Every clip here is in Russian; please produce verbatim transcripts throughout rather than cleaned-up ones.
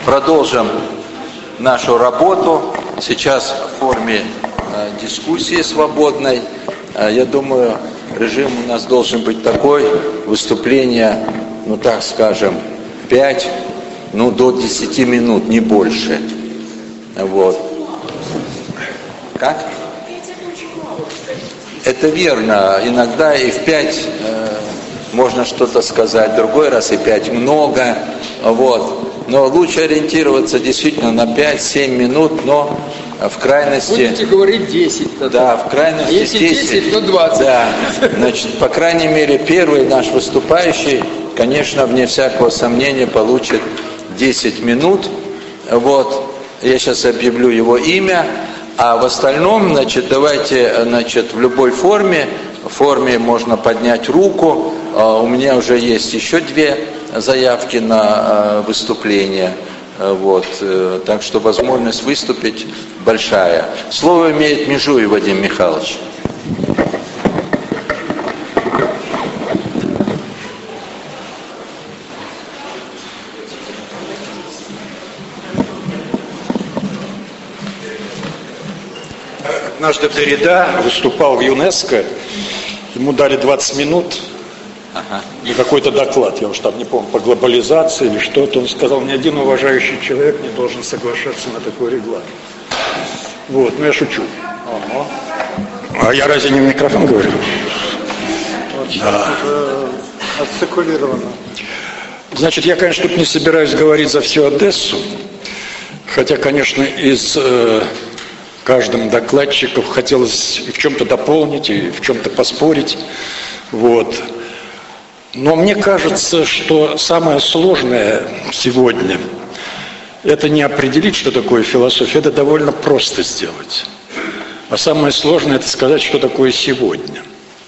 продолжим нашу работу. Сейчас в форме э, дискуссии свободной. Э, я думаю, режим у нас должен быть такой: выступление, ну так скажем, пять, ну до десяти минут, не больше. Вот. Как? Это верно. Иногда и в пять э, можно что-то сказать, другой раз и пять много. Вот. Но лучше ориентироваться действительно на пять-семь минут, но в крайности... Будете говорить десять. Да, в крайности а если десять, десять, то двадцать. Да. Значит, по крайней мере, первый наш выступающий, конечно, вне всякого сомнения, получит десять минут. Вот. Я сейчас объявлю его имя. А в остальном, значит, давайте, значит, в любой форме, в форме можно поднять руку. У меня уже есть еще две заявки на выступление. Вот. Так что возможность выступить большая. Слово имеет Межуев Вадим Михайлович. Однажды Derrida выступал в ЮНЕСКО, ему дали двадцать минут ага. на какой-то доклад, я уж там не помню, по глобализации или что-то. Он сказал, ни один уважающий человек не должен соглашаться на такой регламент. Вот, ну я шучу. Ага. А я разве не в микрофон говорю? Вот да. Артикулировано. Значит, я, конечно, тут не собираюсь говорить за всю Одессу, хотя, конечно, из... Э, каждому докладчику хотелось и в чем-то дополнить, и в чем-то поспорить. Вот. Но мне кажется, что самое сложное сегодня – это не определить, что такое философия, это довольно просто сделать. А самое сложное – это сказать, что такое сегодня.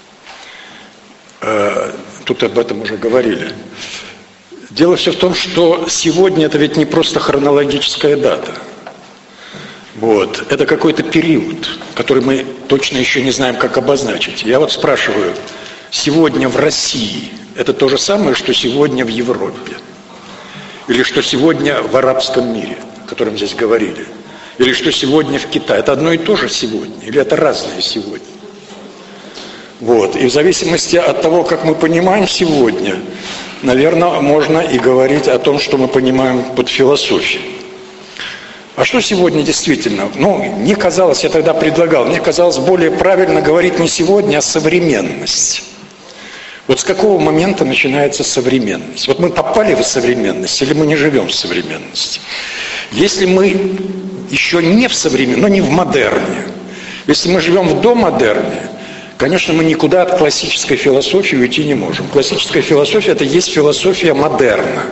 Тут об этом уже говорили. Дело все в том, что сегодня – это ведь не просто хронологическая дата. Вот. Это какой-то период, который мы точно еще не знаем, как обозначить. Я вот спрашиваю, сегодня в России это то же самое, что сегодня в Европе? Или что сегодня в арабском мире, о котором здесь говорили? Или что сегодня в Китае? Это одно и то же сегодня? Или это разное сегодня? Вот. И в зависимости от того, как мы понимаем сегодня, наверное, можно и говорить о том, что мы понимаем под философией. А что сегодня действительно? Ну, мне казалось, я тогда предлагал, мне казалось более правильно говорить не сегодня, а современность. Вот с какого момента начинается современность? Вот мы попали в современность или мы не живем в современности? Если мы еще не в современности, но не в модерне, если мы живем в домодерне, конечно, мы никуда от классической философии уйти не можем. Классическая философия – это есть философия модерна.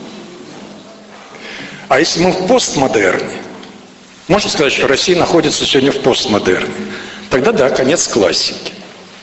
А если мы в постмодерне, можно сказать, что Россия находится сегодня в постмодерне, тогда да, конец классики.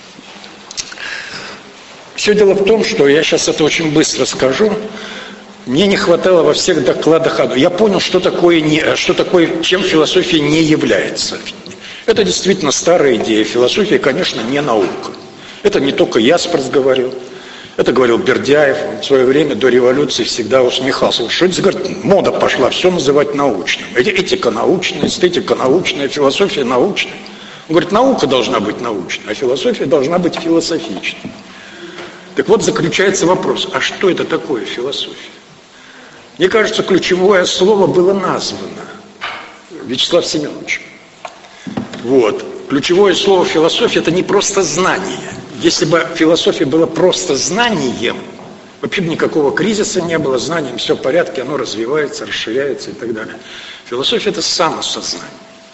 Все дело в том, что я сейчас это очень быстро скажу, мне не хватало во всех докладах, я понял, что такое, не, что такое, чем философия не является. Это действительно старая идея, философия, конечно, не наука. Это не только Ясперс говорил. Это говорил Бердяев, он в свое время до революции всегда усмехался. Что это, говорит, мода пошла все называть научным. Этика научная, эстетика научная, философия научная. Он говорит, наука должна быть научной, а философия должна быть философичной. Так вот заключается вопрос, а что это такое философия? Мне кажется, ключевое слово было названо Вячеславом Семеновичем. Вот. Ключевое слово философия – это не просто знание. Если бы философия была просто знанием, вообще бы никакого кризиса не было, знанием все в порядке, оно развивается, расширяется и так далее. Философия – это самосознание.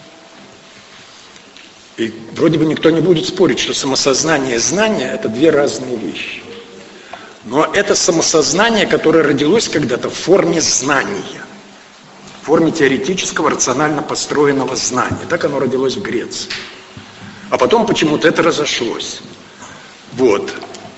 И вроде бы никто не будет спорить, что самосознание и знание – это две разные вещи. Но это самосознание, которое родилось когда-то в форме знания, в форме теоретического, рационально построенного знания. Так оно родилось в Греции. А потом почему-то это разошлось. Вот.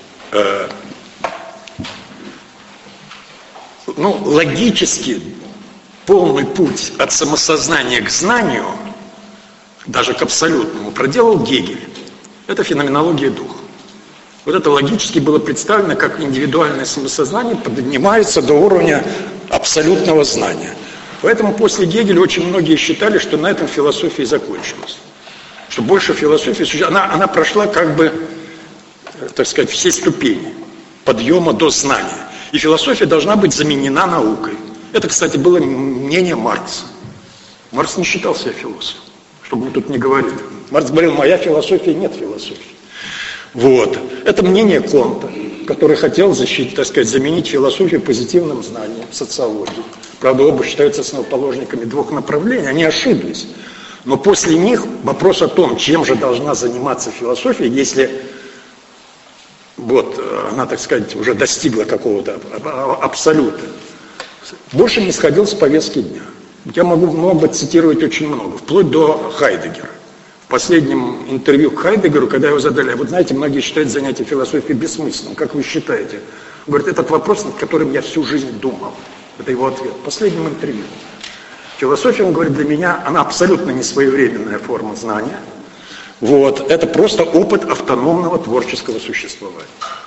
Ну, логически полный путь от самосознания к знанию, даже к абсолютному, проделал Гегель. Это феноменология духа. Вот это логически было представлено, как индивидуальное самосознание поднимается до уровня абсолютного знания. Поэтому после Гегеля очень многие считали, что на этом философия закончилась. Что больше философии, она, она прошла как бы, так сказать, все ступени подъема до знания. И философия должна быть заменена наукой. Это, кстати, было мнение Маркса. Маркс не считал себя философом, чтобы мы тут не говорили. Маркс говорил, моя философия нет философии. Вот. Это мнение Конта, который хотел защитить, так сказать, заменить философию позитивным знанием, социологией. Правда, оба считаются основоположниками двух направлений, они ошиблись. Но после них вопрос о том, чем же должна заниматься философия, если вот, она, так сказать, уже достигла какого-то абсолюта, больше не сходил с повестки дня. Я могу много цитировать очень много, вплоть до Хайдеггера. В последнем интервью к Хайдеггеру, когда его задали, вот знаете, многие считают занятие философией бессмысленным. Как вы считаете? Он говорит, этот вопрос, над которым я всю жизнь думал. Это его ответ. В последнем интервью. Философия, он говорит, для меня, она абсолютно не своевременная форма знания. Вот. Это просто опыт автономного творческого существования.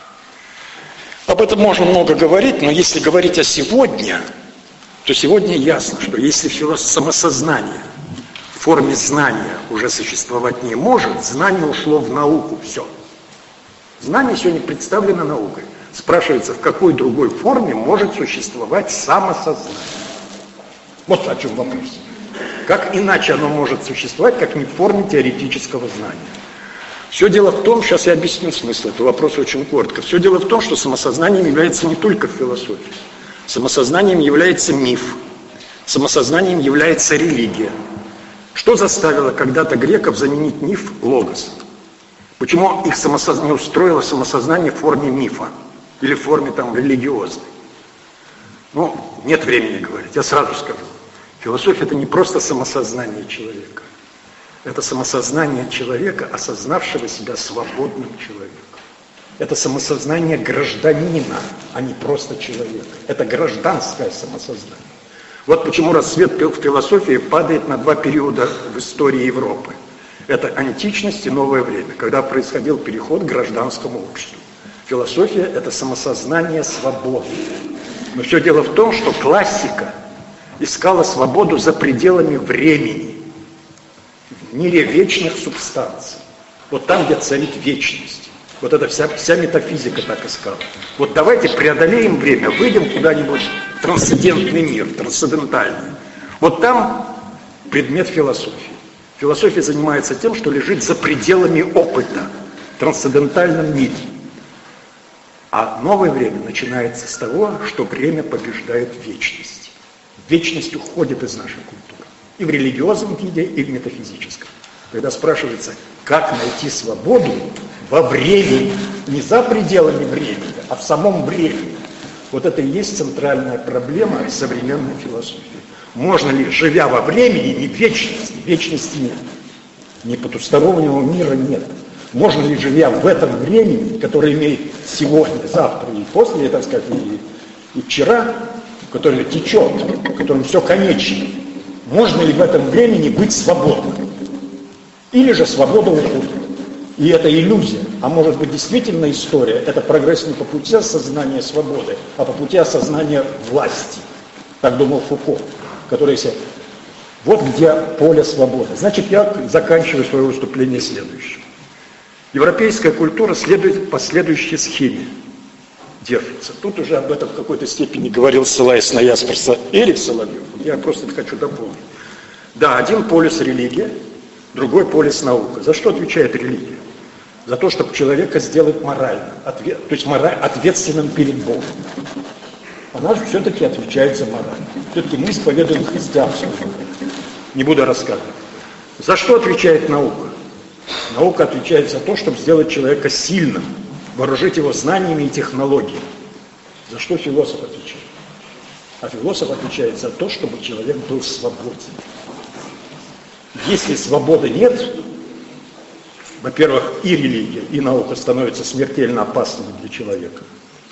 Об этом можно много говорить, но если говорить о сегодня, то сегодня ясно, что если самосознание в форме знания уже существовать не может, знание ушло в науку, все. Знание сегодня представлено наукой. Спрашивается, в какой другой форме может существовать самосознание? Вот о чем вопрос. Как иначе оно может существовать, как не в форме теоретического знания? Все дело в том, сейчас я объясню смысл этого вопроса очень коротко. Все дело в том, что самосознанием является не только философия. Самосознанием является миф. Самосознанием является религия. Что заставило когда-то греков заменить миф логос? Почему их самосознание не устроило самосознание в форме мифа? Или в форме там религиозной? Ну, нет времени говорить, я сразу скажу. Философия – это не просто самосознание человека. Это самосознание человека, осознавшего себя свободным человеком. Это самосознание гражданина, а не просто человека. Это гражданское самосознание. Вот почему рассвет в философии падает на два периода в истории Европы. Это античность и новое время, когда происходил переход к гражданскому обществу. Философия – это самосознание свободы. Но все дело в том, что классика искала свободу за пределами времени, в мире вечных субстанций. Вот там, где царит вечность. Вот это вся, вся метафизика так искала. Вот давайте преодолеем время, выйдем куда-нибудь в трансцендентный мир, трансцендентальный. Вот там предмет философии. Философия занимается тем, что лежит за пределами опыта, в трансцендентальном мире. А новое время начинается с того, что время побеждает вечность. Вечность уходит из нашей культуры. И в религиозном виде, и в метафизическом. Когда спрашивается, как найти свободу во времени, не за пределами времени, а в самом времени. Вот это и есть центральная проблема современной философии. Можно ли, живя во времени, не в вечности? Вечности нет. Ни потустороннего мира нет. Можно ли, живя в этом времени, которое имеет сегодня, завтра и после, так сказать, и, и вчера, которое течет, в котором все конечно, можно ли в этом времени быть свободным? Или же свобода уходит? И это иллюзия. А может быть действительно история, это прогресс не по пути осознания свободы, а по пути осознания власти. Так думал Фуко, который себе... Вот где поле свободы. Значит, я заканчиваю свое выступление следующим. Европейская культура следует по следующей схеме. Держится. Тут уже об этом в какой-то степени говорил, ссылаясь на Ясперса Эрик Соловьев. Я просто это хочу дополнить. Да, один полюс религия, другой полюс наука. За что отвечает религия? За то, чтобы человека сделать морально, ответ, то есть мораль, ответственным перед Богом. Она же все-таки отвечает за мораль. Все-таки мы исповедуем христианство. Не буду рассказывать. За что отвечает наука? Наука отвечает за то, чтобы сделать человека сильным, вооружить его знаниями и технологиями. За что философ отвечает? А философ отвечает за то, чтобы человек был свободен. Если свободы нет, во-первых, и религия, и наука становятся смертельно опасными для человека.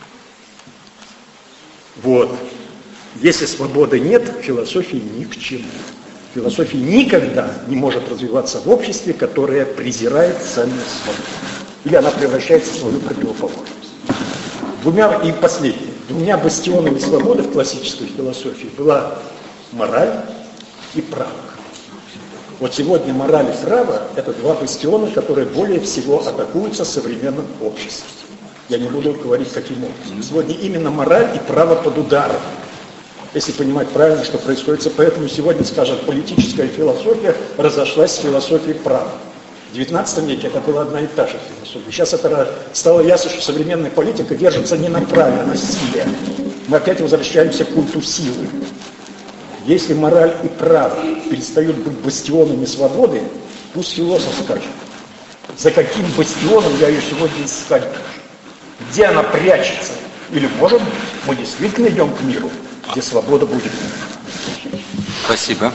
Вот. Если свободы нет, философии ни к чему. Философия никогда не может развиваться в обществе, которое презирает самую свободу. Или она превращается в свою противоположность. Двумя, и последнее, двумя бастионами свободы в классической философии была Мораль и право. Вот сегодня мораль и право – это два бастиона, которые более всего атакуются современным обществом. Я не буду говорить, каким образом. Сегодня именно мораль и право под ударом. Если понимать правильно, что происходит. Поэтому сегодня, скажем, политическая философия разошлась с философией права. В девятнадцатом веке это была одна и та же философия. Сейчас это стало ясно, что современная политика держится не на праве, а на силе. Мы опять возвращаемся к культу силы. Если мораль и право перестают быть бастионами свободы, пусть философ скажет, за каким бастионом я ее сегодня искать должен? Где она прячется? Или, может быть, мы действительно идем к миру, где свобода будет? Спасибо.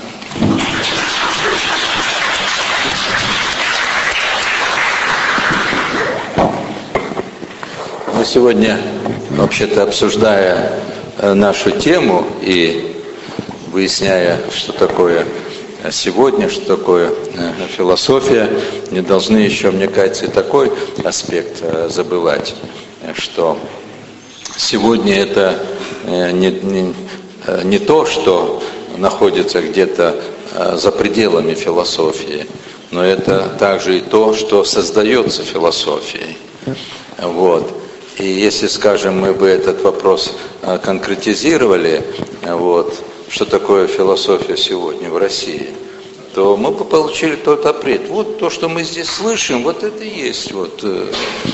Мы сегодня, вообще-то, обсуждая нашу тему и выясняя, что такое сегодня, что такое философия, не должны еще, мне кажется, и такой аспект забывать, что сегодня это не, не, не то, что находится где-то за пределами философии, но это также и то, что создается философией. Вот. И если, скажем, мы бы этот вопрос конкретизировали, вот, что такое философия сегодня в России, то мы бы получили тот ответ. Вот то, что мы здесь слышим, вот это и есть вот, э,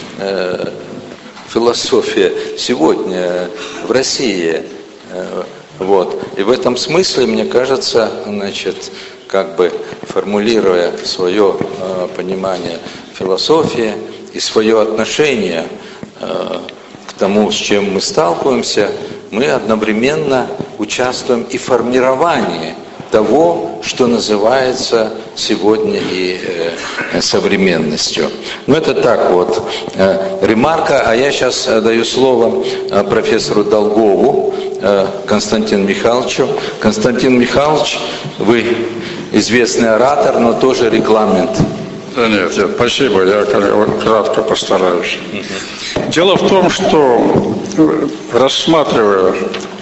э, философия сегодня в России. Э, вот. И в этом смысле, мне кажется, значит, как бы формулируя свое э, понимание философии и свое отношение э, к тому, с чем мы сталкиваемся, мы одновременно участвуем и в формировании того, что называется сегодня и э, современностью. Ну это так вот, э, ремарка, а я сейчас даю слово э, профессору Долгову э, Константину Михайловичу. Константин Михайлович, вы известный оратор, но тоже регламент. Да нет, нет, спасибо, я кратко постараюсь. Дело в том, что, рассматривая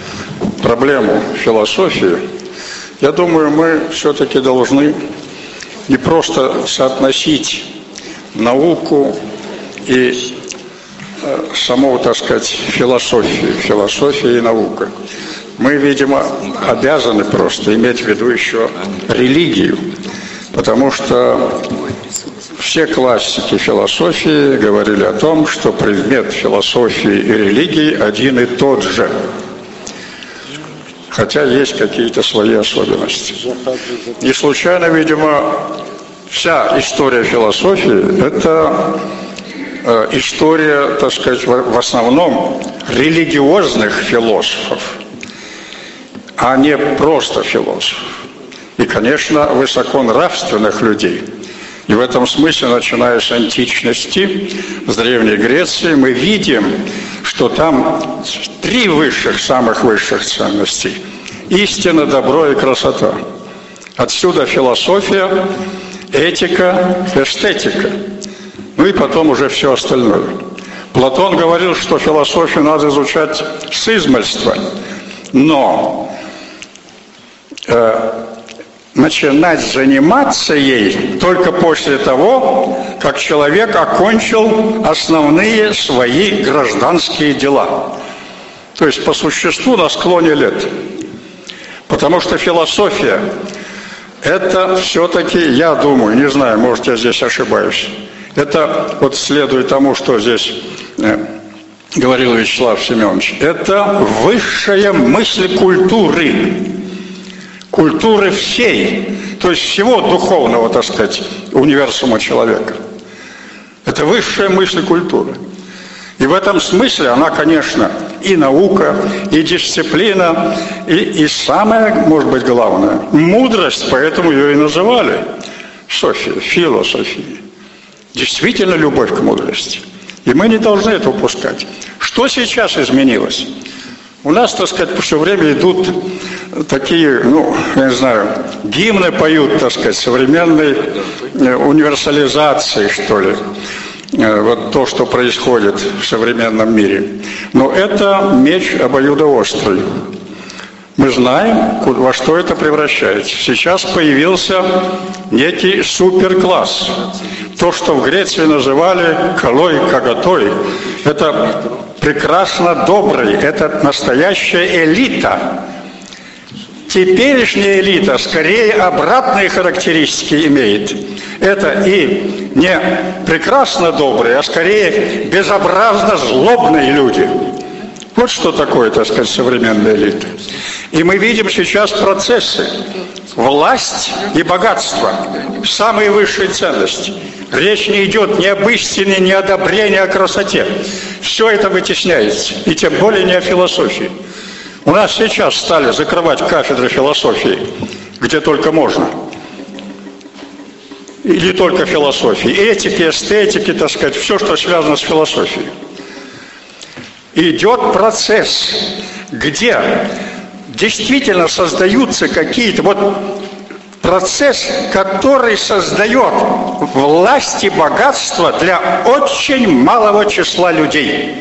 проблему философии, я думаю, мы все-таки должны не просто соотносить науку и э, саму, так сказать, философию, философию и науку. Мы, видимо, обязаны просто иметь в виду еще религию, потому что все классики философии говорили о том, что предмет философии и религии один и тот же. Хотя есть какие-то свои особенности. И случайно, видимо, вся история философии – это э, история, так сказать, в основном религиозных философов, а не просто философов. И, конечно, высоконравственных людей. И в этом смысле, начиная с античности, с Древней Греции, мы видим, что там три высших, самых высших ценностей – истина, добро и красота. Отсюда философия, этика, эстетика. Ну и потом уже все остальное. Платон говорил, что философию надо изучать с измальства, но э, начинать заниматься ей только после того, как человек окончил основные свои гражданские дела. То есть по существу на склоне лет. Потому что философия – это все-таки, я думаю, не знаю, может, я здесь ошибаюсь, это, вот следуя тому, что здесь э, говорил Вячеслав Семенович, это высшая мысль культуры. Культуры всей, то есть всего духовного, так сказать, универсума человека. Это высшая мысль культуры. И в этом смысле она, конечно, и наука, и дисциплина, и, и самое, может быть, главное, мудрость, поэтому ее и называли София, философией. Действительно любовь к мудрости. И мы не должны это упускать. Что сейчас изменилось? У нас, так сказать, все время идут такие, ну, я не знаю, гимны поют, так сказать, современной универсализации, что ли. Вот то, что происходит в современном мире. Но это меч обоюдоострый. Мы знаем, во что это превращается. Сейчас появился некий суперкласс. То, что в Греции называли «колой кагатой», это прекрасно добрый, это настоящая элита. Теперешняя элита скорее обратные характеристики имеет. Это и не прекрасно добрые, а скорее безобразно злобные люди. Вот что такое, так сказать, современная элита. И мы видим сейчас процессы. Власть и богатство – самые высшие ценности. Речь не идет ни об истине, ни о добре, ни о красоте. Все это вытесняется, и тем более не о философии. У нас сейчас стали закрывать кафедры философии, где только можно. И не только философии, этики, эстетики, так сказать, все, что связано с философией. Идет процесс, где действительно создаются какие-то... Вот процесс, который создает власть и богатство для очень малого числа людей.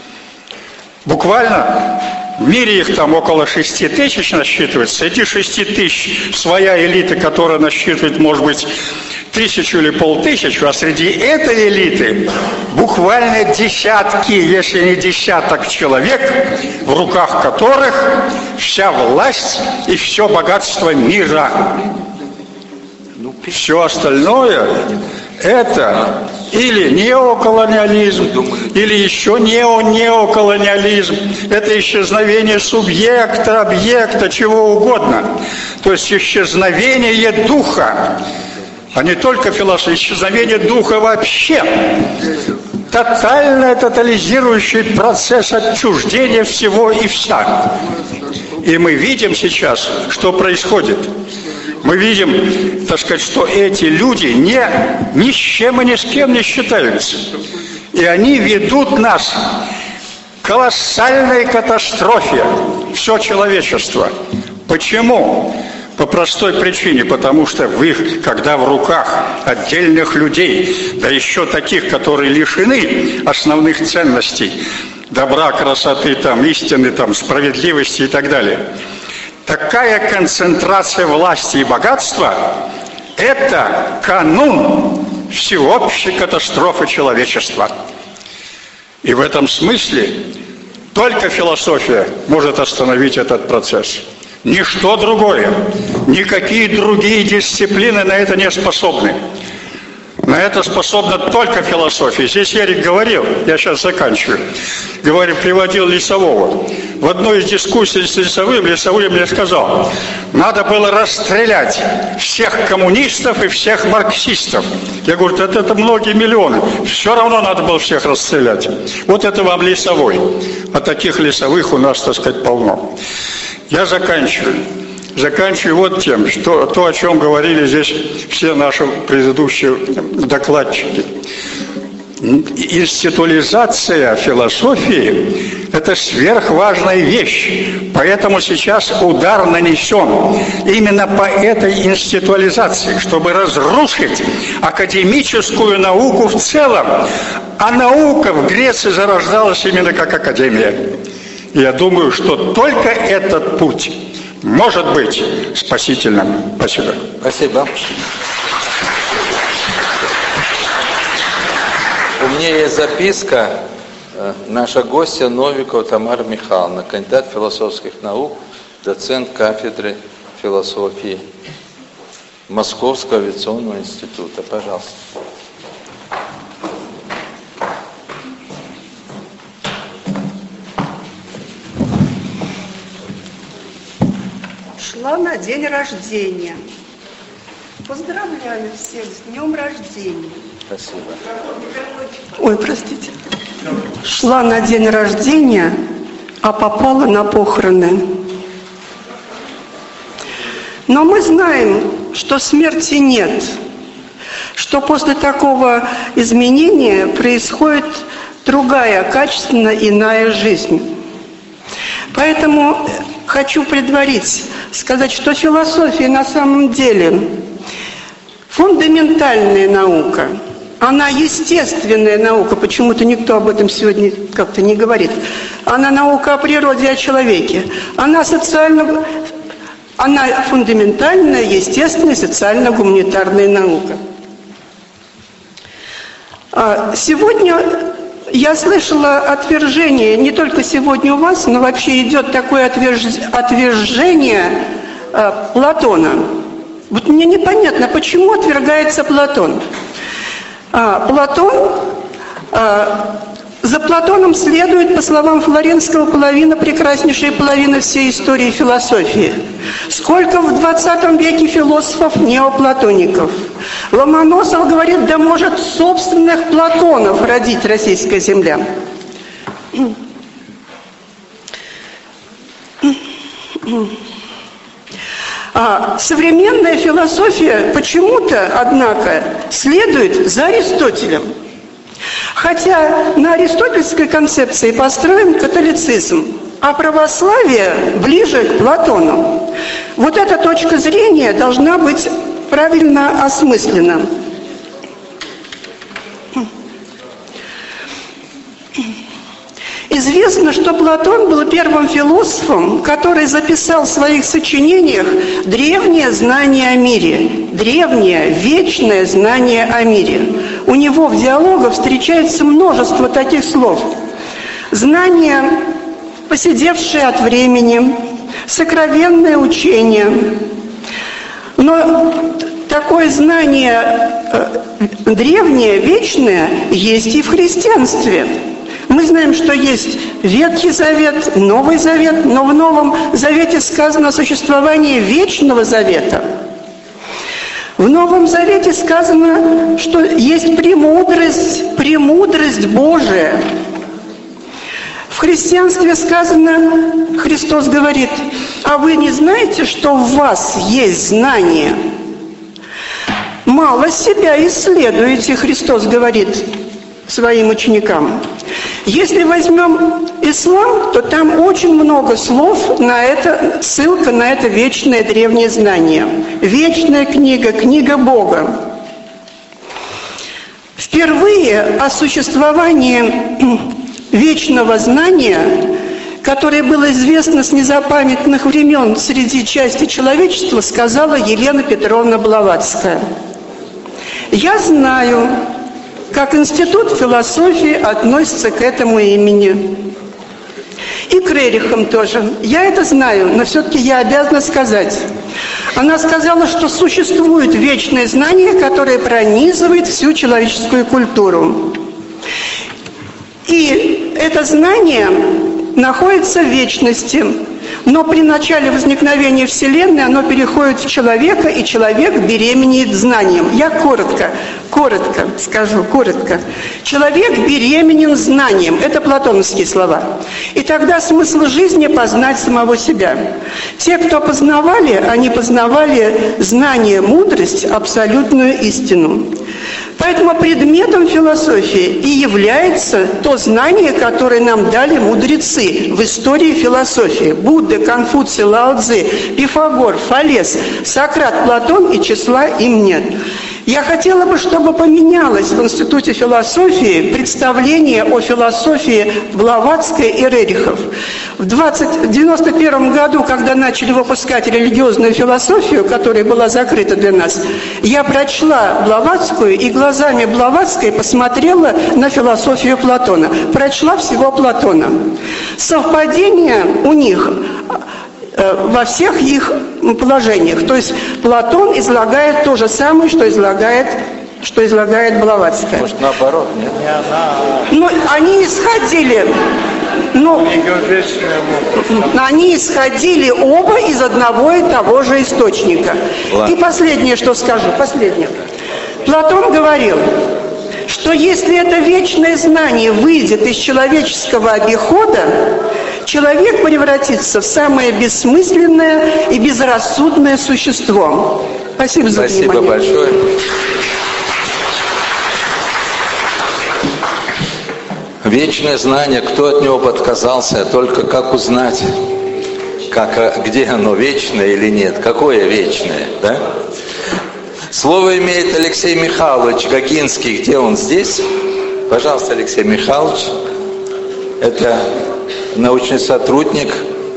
Буквально в мире их там около шести тысяч насчитывается. Среди шести тысяч своя элита, которая насчитывает, может быть, тысячу или полтысячу, а среди этой элиты буквально десятки, если не десяток человек, в руках которых вся власть и все богатство мира. Все остальное – это или неоколониализм, или еще нео-неоколониализм. Это исчезновение субъекта, объекта, чего угодно. То есть исчезновение духа, а не только философия, исчезновение духа вообще. Тотальный, тотализирующий процесс отчуждения всего и вся. И мы видим сейчас, что происходит. Мы видим, так сказать, что эти люди не, ни с чем и ни с кем не считаются. И они ведут нас к колоссальной катастрофе, все человечество. Почему? По простой причине, потому что в их, когда в руках отдельных людей, да еще таких, которые лишены основных ценностей, добра, красоты, там, истины, там, справедливости и так далее, такая концентрация власти и богатства – это канун всеобщей катастрофы человечества. И в этом смысле только философия может остановить этот процесс. Ничто другое, никакие другие дисциплины на это не способны. На это способна только философия. Здесь Ярик говорил, я сейчас заканчиваю, говорю, приводил Лесового. В одной из дискуссий с Лесовым, Лесовой мне сказал, надо было расстрелять всех коммунистов и всех марксистов. Я говорю, это, это многие миллионы, все равно надо было всех расстрелять. Вот это вам Лесовой. А таких Лесовых у нас, так сказать, полно. Я заканчиваю. Заканчиваю вот тем, что то, о чем говорили здесь все наши предыдущие докладчики. Институализация философии – это сверхважная вещь. Поэтому сейчас удар нанесен именно по этой институализации, чтобы разрушить академическую науку в целом. А наука в Греции зарождалась именно как академия. Я думаю, что только этот путь может быть спасительным. Спасибо. Спасибо. У меня есть записка. Наша гостья Новикова Тамара Михайловна, кандидат философских наук, доцент кафедры философии Московского авиационного института. Пожалуйста. Шла на день рождения. Поздравляю всех с днем рождения. Спасибо. Ой, простите. Шла на день рождения, а попала на похороны. Но мы знаем, что смерти нет, что после такого изменения происходит другая, качественно иная жизнь. Поэтому хочу предварить, сказать, что философия на самом деле фундаментальная наука. Она естественная наука, почему-то никто об этом сегодня как-то не говорит. Она наука о природе, о человеке. Она социально, она фундаментальная, естественная, социально-гуманитарная наука. Сегодня я слышала отвержение, не только сегодня у вас, но вообще идет такое отвержение Платона. Вот мне непонятно, почему отвергается Платон. А, Платон, а, за Платоном следует, по словам Флоренского, половина, прекраснейшая половина всей истории философии. Сколько в двадцатом веке философов неоплатоников. Ломоносов говорит, да может собственных Платонов родить российская земля. А современная философия почему-то, однако, следует за Аристотелем. Хотя на аристотельской концепции построен католицизм, а православие ближе к Платону. Вот эта точка зрения должна быть правильно осмыслена. Известно, что Платон был первым философом, который записал в своих сочинениях древнее знание о мире, древнее, вечное знание о мире. У него в диалогах встречается множество таких слов. Знание, поседевшее от времени, сокровенное учение. Но такое знание древнее, вечное есть и в христианстве. Мы знаем, что есть Ветхий Завет, Новый Завет, но в Новом Завете сказано о существовании Вечного Завета. В Новом Завете сказано, что есть премудрость, премудрость Божия. В христианстве сказано, Христос говорит, а вы не знаете, что в вас есть знание? Мало себя исследуете, Христос говорит своим ученикам. Если возьмем ислам, то там очень много слов на это, ссылка на это вечное древнее знание. Вечная книга, книга Бога. Впервые о существовании вечного знания, которое было известно с незапамятных времен среди части человечества, сказала Елена Петровна Блаватская. Я знаю, как институт философии относится к этому имени. И к Рерихам тоже. Я это знаю, но все-таки я обязана сказать. Она сказала, что существует вечное знание, которое пронизывает всю человеческую культуру. И это знание находится в вечности. Но при начале возникновения Вселенной оно переходит в человека, и человек беременеет знанием. Я коротко, коротко скажу, коротко. Человек беременен знанием. Это платоновские слова. И тогда смысл жизни – познать самого себя. Те, кто познавали, они познавали знание, мудрость, абсолютную истину. Поэтому предметом философии и является то знание, которое нам дали мудрецы в истории философии. Будда, Конфуций, Лао Цзы, Пифагор, Фалес, Сократ, Платон, и числа им нет. Я хотела бы, чтобы поменялось в Институте философии представление о философии Блаватской и Рерихов. В девяносто первом году, когда начали выпускать религиозную философию, которая была закрыта для нас, я прочла Блаватскую и глазами Блаватской посмотрела на философию Платона. Прочла всего Платона. Совпадение у них во всех их положениях. То есть Платон излагает то же самое, что излагает, что излагает Блаватская. Может, наоборот, нет? Не она. Ну, они исходили, ну, они исходили оба из одного и того же источника. Ладно. И последнее, что скажу, последнее. Платон говорил, что если это вечное знание выйдет из человеческого обихода, человек превратится в самое бессмысленное и безрассудное существо. Спасибо за Спасибо внимание. большое. Вечное знание, кто от него подказался, только как узнать, как, где оно, вечное или нет, какое вечное, да? Слово имеет Алексей Михайлович Гагинский. Где он? Здесь? Пожалуйста, Алексей Михайлович. Это научный сотрудник,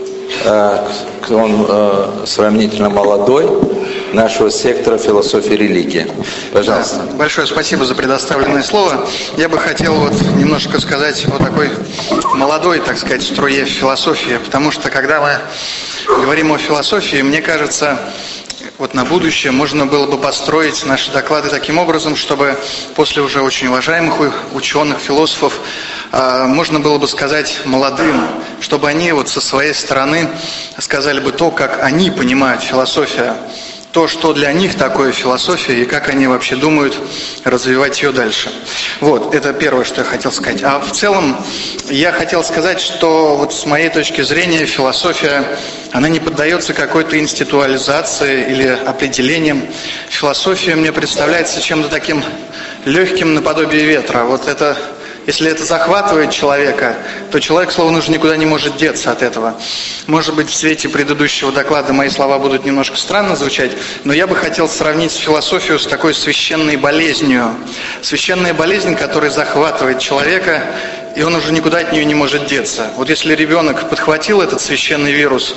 он сравнительно молодой, нашего сектора философии и религии. Пожалуйста. Да, большое спасибо за предоставленное слово. Я бы хотел вот немножко сказать о такой молодой, так сказать, струе философии, потому что когда мы говорим о философии, мне кажется, вот на будущее можно было бы построить наши доклады таким образом, чтобы после уже очень уважаемых ученых, философов, можно было бы сказать молодым, чтобы они вот со своей стороны сказали бы то, как они понимают философию, то, что для них такое философия и как они вообще думают развивать ее дальше. Вот, это первое, что я хотел сказать. А в целом я хотел сказать, что вот с моей точки зрения философия, она не поддается какой-то институализации или определениям. Философия мне представляется чем-то таким легким наподобие ветра. Вот это... Если это захватывает человека, то человек словно уже никуда не может деться от этого. Может быть, в свете предыдущего доклада мои слова будут немножко странно звучать, но я бы хотел сравнить философию с такой священной болезнью. Священная болезнь, которая захватывает человека, и он уже никуда от нее не может деться. Вот если ребенок подхватил этот священный вирус,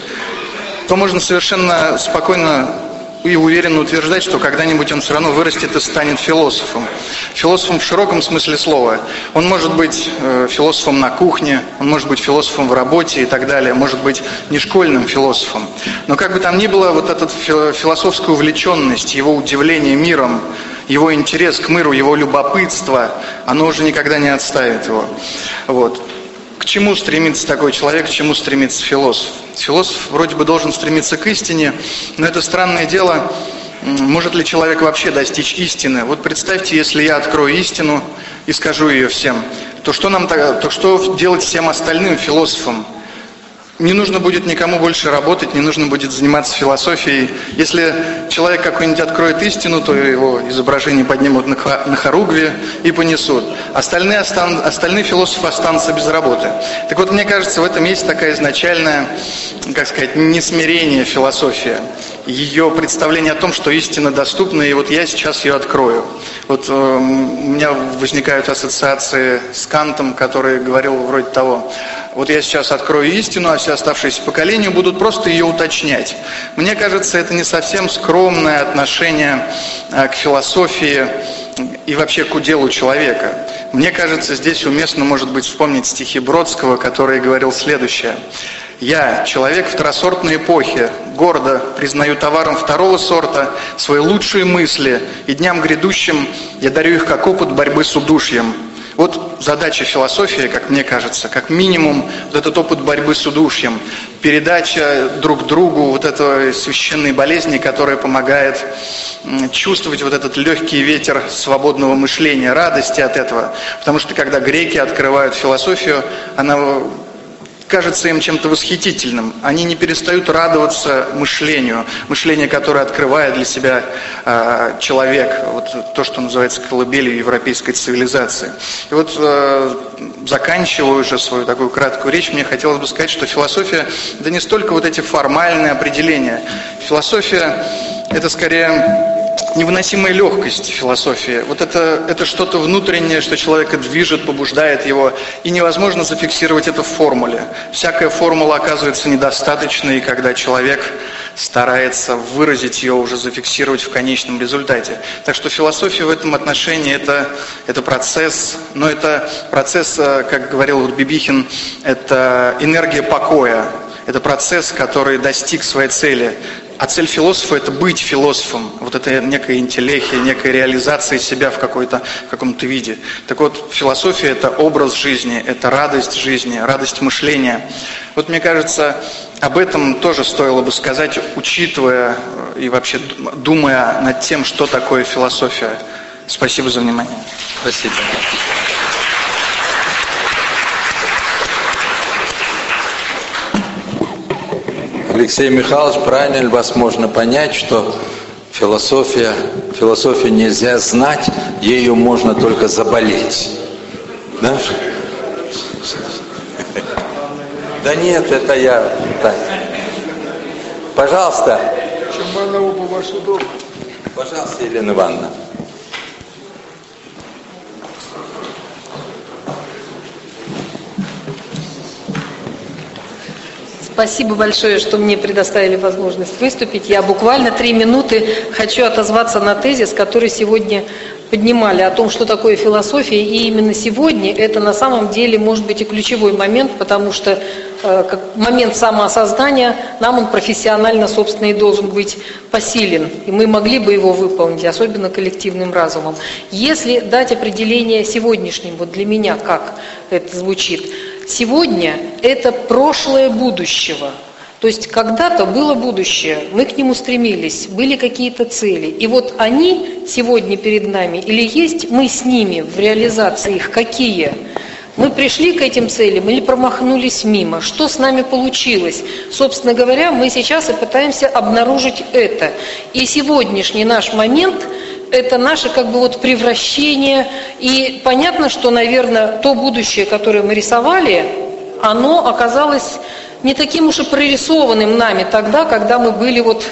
то можно совершенно спокойно и уверенно утверждать, что когда-нибудь он все равно вырастет и станет философом. Философом в широком смысле слова. Он может быть э, философом на кухне, он может быть философом в работе и так далее, может быть не школьным философом. Но как бы там ни было, вот эта философская увлеченность, его удивление миром, его интерес к миру, его любопытство, оно уже никогда не отставит его. Вот. К чему стремится такой человек, к чему стремится философ? Философ вроде бы должен стремиться к истине, но это странное дело, может ли человек вообще достичь истины? Вот представьте, если я открою истину и скажу ее всем, то что нам, то что делать всем остальным философам? Не нужно будет никому больше работать, не нужно будет заниматься философией. Если человек какой-нибудь откроет истину, то его изображение поднимут на хоругве и понесут. Остальные, остан... Остальные философы останутся без работы. Так вот, мне кажется, в этом есть такая изначальная, как сказать, несмирение философии. Ее представление о том, что истина доступна, и вот я сейчас ее открою. Вот э, у меня возникают ассоциации с Кантом, который говорил вроде того: вот я сейчас открою истину, а все оставшиеся поколения будут просто ее уточнять. Мне кажется, это не совсем скромное отношение э, к философии и вообще к уделу человека. Мне кажется, здесь уместно, может быть, вспомнить стихи Бродского, который говорил следующее: «Я, человек второсортной эпохи, гордо признаю товаром второго сорта свои лучшие мысли, и дням грядущим я дарю их как опыт борьбы с удушьем». Вот задача философии, как мне кажется, как минимум вот этот опыт борьбы с удушьем, передача друг другу вот этой священной болезни, которая помогает чувствовать вот этот легкий ветер свободного мышления, радости от этого. Потому что когда греки открывают философию, она кажется им чем-то восхитительным. Они не перестают радоваться мышлению, мышлению, которое открывает для себя э, человек, вот то, что называется колыбелью европейской цивилизации. И вот, э, заканчивая уже свою такую краткую речь, мне хотелось бы сказать, что философия – это не столько вот эти формальные определения. Философия – это скорее невыносимая легкость философии. Вот это, это что-то внутреннее, что человека движет, побуждает его, и невозможно зафиксировать это в формуле. Всякая формула оказывается недостаточной, когда человек старается выразить ее, уже зафиксировать в конечном результате. Так что философия в этом отношении это, это процесс, но это процесс, как говорил Бибихин, это энергия покоя. Это процесс, который достиг своей цели. А цель философа – это быть философом. Вот это некая интеллехия, некая реализация себя в, какой-то, в каком-то виде. Так вот, философия – это образ жизни, это радость жизни, радость мышления. Вот мне кажется, об этом тоже стоило бы сказать, учитывая и вообще думая над тем, что такое философия. Спасибо за внимание. Спасибо. Алексей Михайлович, правильно ли вас можно понять, что философия, философию нельзя знать, ею можно только заболеть? Да? Да нет, это я. Так. Пожалуйста. Чем мало оба ваши дома. Пожалуйста, Елена Ивановна. Спасибо большое, что мне предоставили возможность выступить. Я буквально три минуты хочу отозваться на тезис, который сегодня поднимали, о том, что такое философия. И именно сегодня это на самом деле может быть и ключевой момент, потому что э, как момент самоосознания нам он профессионально, собственно, и должен быть посилен. И мы могли бы его выполнить, особенно коллективным разумом. Если дать определение сегодняшним, вот для меня как это звучит, сегодня это прошлое будущего. То есть когда-то было будущее, мы к нему стремились, были какие-то цели. И вот они сегодня перед нами, или есть мы с ними в реализации их, какие? Мы пришли к этим целям или промахнулись мимо? Что с нами получилось? Собственно говоря, мы сейчас и пытаемся обнаружить это. И сегодняшний наш момент – это наше как бы вот превращение. И понятно, что, наверное, то будущее, которое мы рисовали, оно оказалось не таким уж и прорисованным нами тогда, когда мы были вот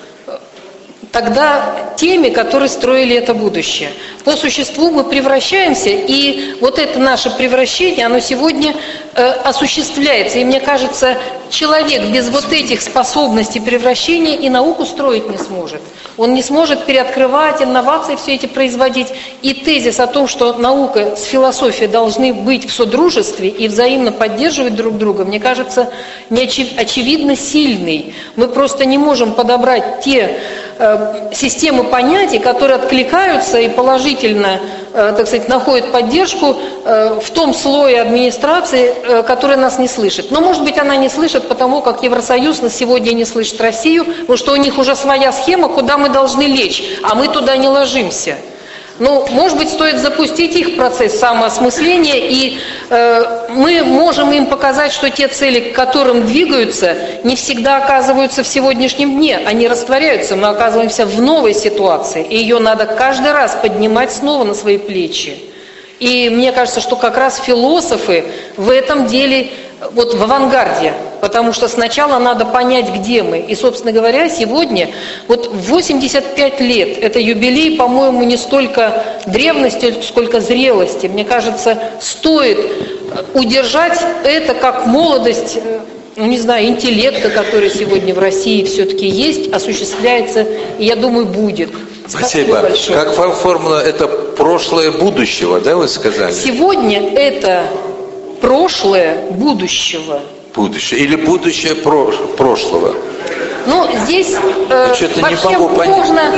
тогда теми, которые строили это будущее. По существу мы превращаемся, и вот это наше превращение, оно сегодня э, осуществляется. И мне кажется, человек без вот этих способностей превращения и науку строить не сможет. Он не сможет переоткрывать, инновации все эти производить. И тезис о том, что наука с философией должны быть в содружестве и взаимно поддерживать друг друга, мне кажется, не очи- очевидно сильный. Мы просто не можем подобрать те э, системы понятий, которые откликаются и положительно, э, так сказать, находят поддержку э, в том слое администрации, э, который нас не слышит. Но, может быть, она не слышит потому, как Евросоюз на сегодня не слышит Россию, потому что у них уже своя схема, куда мы должны лечь, а мы туда не ложимся. Ну, может быть, стоит запустить их процесс самоосмысления, и э, мы можем им показать, что те цели, к которым двигаются, не всегда оказываются в сегодняшнем дне. Они растворяются, мы оказываемся в новой ситуации, и ее надо каждый раз поднимать снова на свои плечи. И мне кажется, что как раз философы в этом деле вот в авангарде, потому что сначала надо понять, где мы. И, собственно говоря, сегодня, вот восемьдесят пять лет, это юбилей, по-моему, не столько древности, сколько зрелости. Мне кажется, стоит удержать это как молодость, ну не знаю, интеллекта, который сегодня в России все-таки есть, осуществляется, и я думаю, будет. Спасибо. Спасибо как формула, это прошлое будущего, да, вы сказали? Сегодня это прошлое будущего. Будущее. Или будущее про- прошлого. Ну, здесь э, вообще можно...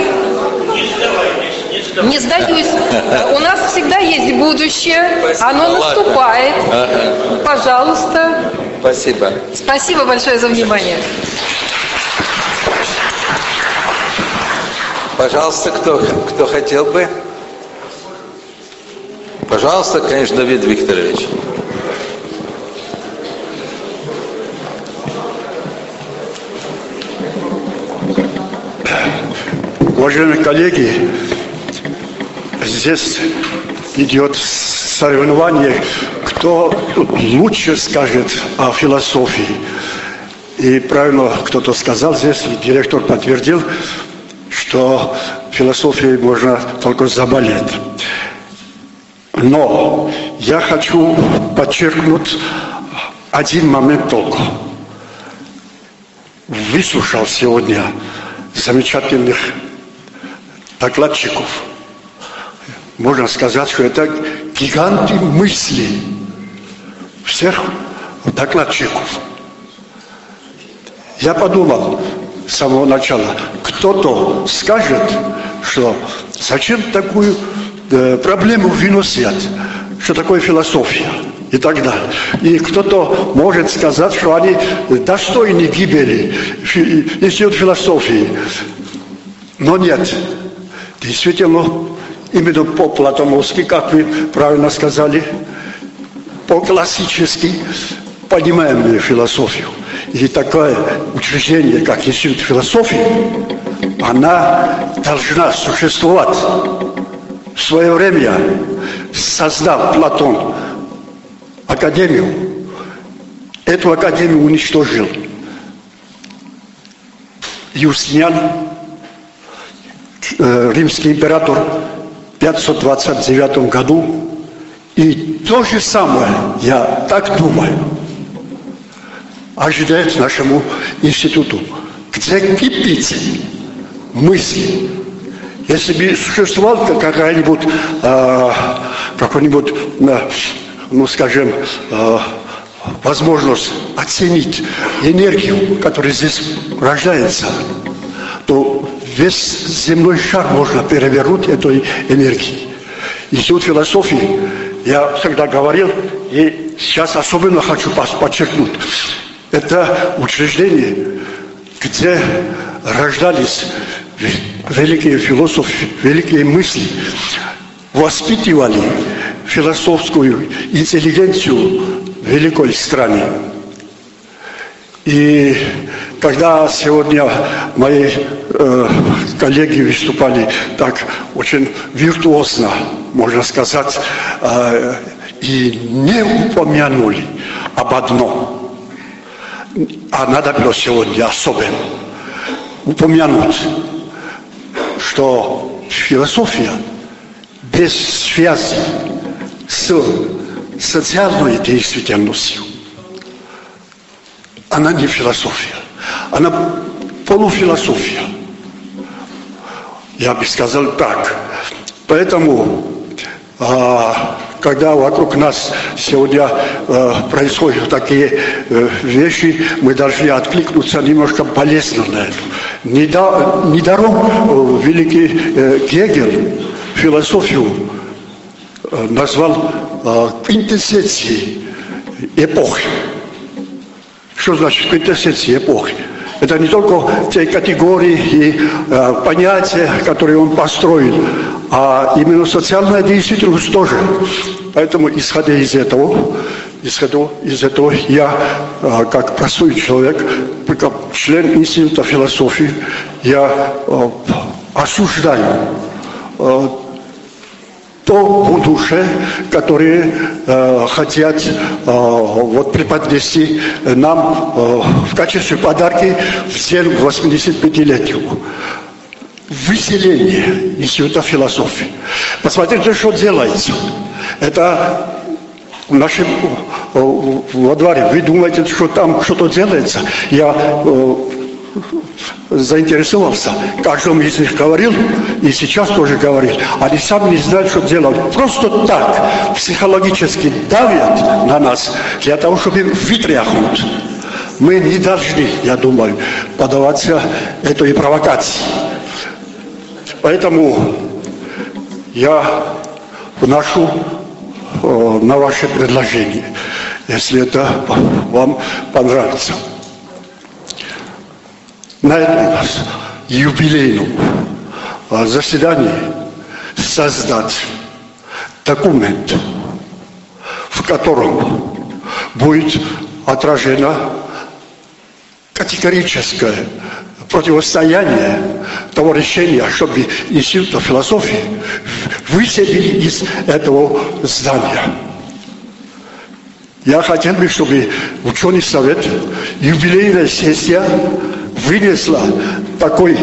Не сдаюсь. У нас всегда есть будущее. Спасибо. Оно наступает. Ага. Пожалуйста. Спасибо. Спасибо большое за внимание. Пожалуйста, кто, кто хотел бы? Пожалуйста, конечно, Давид Викторович. Уважаемые коллеги, здесь идет соревнование, кто лучше скажет о философии. И правильно кто-то сказал здесь, директор подтвердил, что философией можно только заболеть. Но я хочу подчеркнуть один момент только. Выслушал сегодня замечательных докладчиков. Можно сказать, что это гиганты мысли всех докладчиков. Я подумал с самого начала, кто-то скажет, что зачем такую э, проблему выносят, что такое философия и так далее. И кто-то может сказать, что они достойны гибели институт философии. Но нет. Действительно, именно по-платоновски, как вы правильно сказали, по-классически понимаем мы философию. И такое учреждение, как Институт философии, она должна существовать. В свое время создал Платон академию, эту академию уничтожил Юстиниан, римский император в пятьсот двадцать девятом году. И то же самое, я так думаю, ожидает нашему институту, где кипит мысль. Если бы существовала какая-нибудь, э, какой-нибудь, э, ну скажем, э, возможность оценить энергию, которая здесь рождается, то весь земной шар можно перевернуть этой энергией. Институт философии, я всегда говорил, и сейчас особенно хочу подчеркнуть, это учреждение, где рождались великие философы, великие мысли, воспитывали философскую интеллигенцию великой страны. И когда сегодня мои э, коллеги выступали так очень виртуозно, можно сказать, э, и не упомянули об одном, а надо было сегодня особенно упомянуть, что философия без связи с социальной действительностью, она не философия, она полуфилософия. Я бы сказал так. Поэтому, когда вокруг нас сегодня происходят такие вещи, мы должны откликнуться немножко болезненно на это. Недаром великий Гегель философию назвал квинтэссенцией эпохи. Что значит квинтэссенция эпохи? Это не только те категории и э, понятия, которые он построил, а именно социальная действительность тоже. Поэтому, исходя из этого, исходя из этого я, э, как простой человек, как член Института философии, я э, осуждаю э, то будущее, которые э, хотят э, вот преподнести нам э, в качестве подарки всем восьмидесятипятилетию. Выселение Института философии. Посмотрите, что делается. Это в нашем э, во дворе. Вы думаете, что там что-то делается? Я э, заинтересовался, каждому из них говорил, и сейчас тоже говорил. Они сами не знают, что делать. Просто так психологически давят на нас, для того, чтобы вытряхнуть. Мы не должны, я думаю, поддаваться этой провокации. Поэтому я вношу э, на ваше предложение, если это вам понравится. На этом юбилейном заседании создать документ, в котором будет отражено категорическое противостояние того решения, чтобы Институт философии выселили из этого здания. Я хотел бы, чтобы ученый совет, юбилейная сессия вынесла такое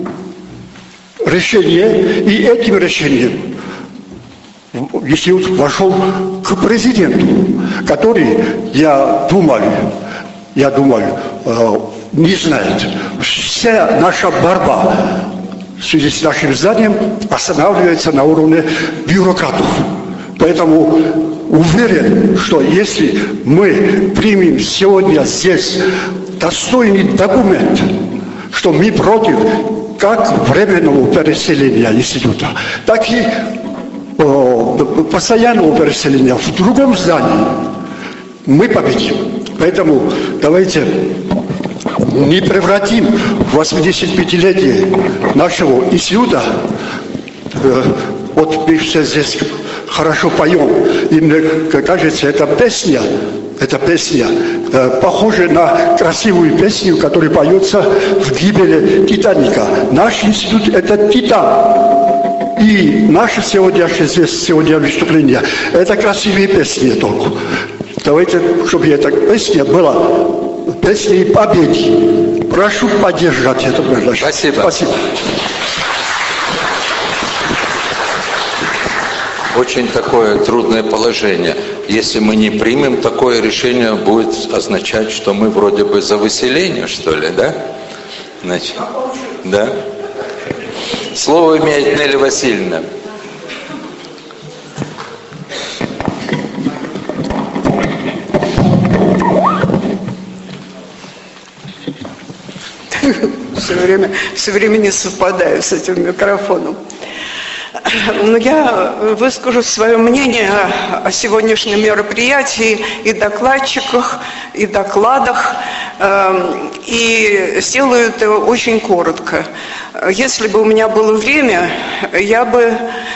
решение, и этим решением институт вошел к президенту, который, я думаю, я думаю, не знает. Вся наша борьба в связи с нашим зданием останавливается на уровне бюрократов. Поэтому уверен, что если мы примем сегодня здесь достойный документ, что мы против как временного переселения института, так и э, постоянного переселения в другом здании, мы победим. Поэтому давайте не превратим восьмидесятипятилетие нашего института, э, вот мы все здесь хорошо поем, и мне кажется, эта песня, эта песня э, похожа на красивую песню, которая поется в гибели Титаника. Наш институт – это Титан. И наше сегодняшнее здесь, сегодня выступление – это красивые песни только. Давайте, чтобы эта песня была песней победы. Прошу поддержать это предложение. Спасибо. Спасибо. очень такое трудное положение. Если мы не примем такое решение, будет означать, что мы вроде бы за выселение, что ли, да? Значит, да. Слово имеет Нелли Васильевна. Все время, все время не совпадаю с этим микрофоном. Но я выскажу свое мнение о сегодняшнем мероприятии и докладчиках, и докладах, и сделаю это очень коротко. Если бы у меня было время, я бы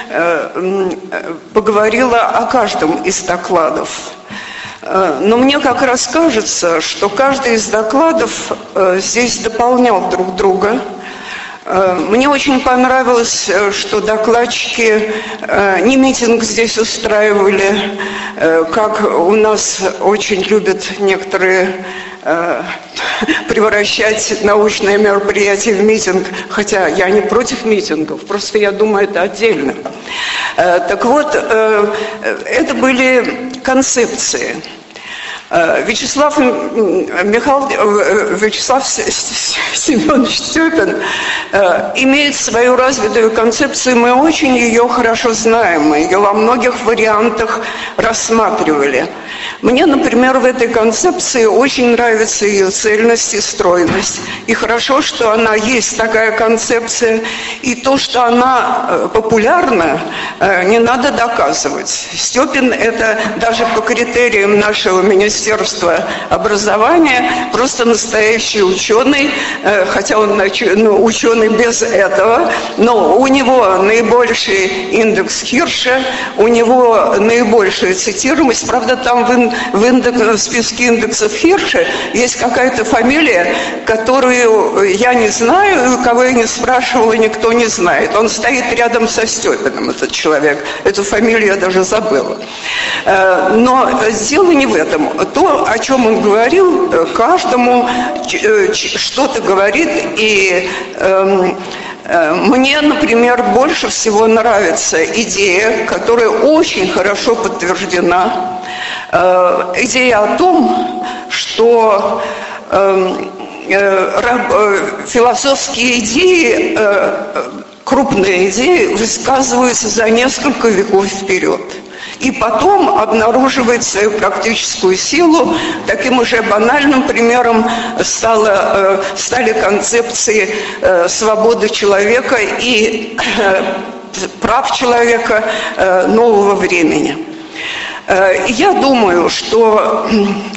поговорила о каждом из докладов. Но мне как раз кажется, что каждый из докладов здесь дополнял друг друга. Мне очень понравилось, что докладчики не митинг здесь устраивали, как у нас очень любят некоторые превращать научные мероприятия в митинг, хотя я не против митингов, просто я думаю, это отдельно. Так вот, это были концепции. Вячеслав, Михаил, Вячеслав Семенович Степин имеет свою развитую концепцию, мы очень ее хорошо знаем, мы ее во многих вариантах рассматривали. Мне, например, в этой концепции очень нравится ее цельность и стройность. И хорошо, что она есть, такая концепция. И то, что она популярна, не надо доказывать. Степин – это даже по критериям нашего Министерства образования просто настоящий ученый, хотя он ну, ученый без этого, но у него наибольший индекс Хирша, у него наибольшая цитируемость. Правда, там в В, индекс, в списке индексов Хирша есть какая-то фамилия, которую я не знаю, и кого я не спрашивала, никто не знает. Он стоит рядом со Степиным, этот человек. Эту фамилию я даже забыла. Но дело не в этом. То, о чем он говорил, каждому что-то говорит, и мне, например, больше всего нравится идея, которая очень хорошо подтверждена, идея о том, что философские идеи, крупные идеи высказываются за несколько веков вперед. И потом обнаруживает свою практическую силу. Таким уже банальным примером стало, стали концепции свободы человека и прав человека нового времени. Я думаю, что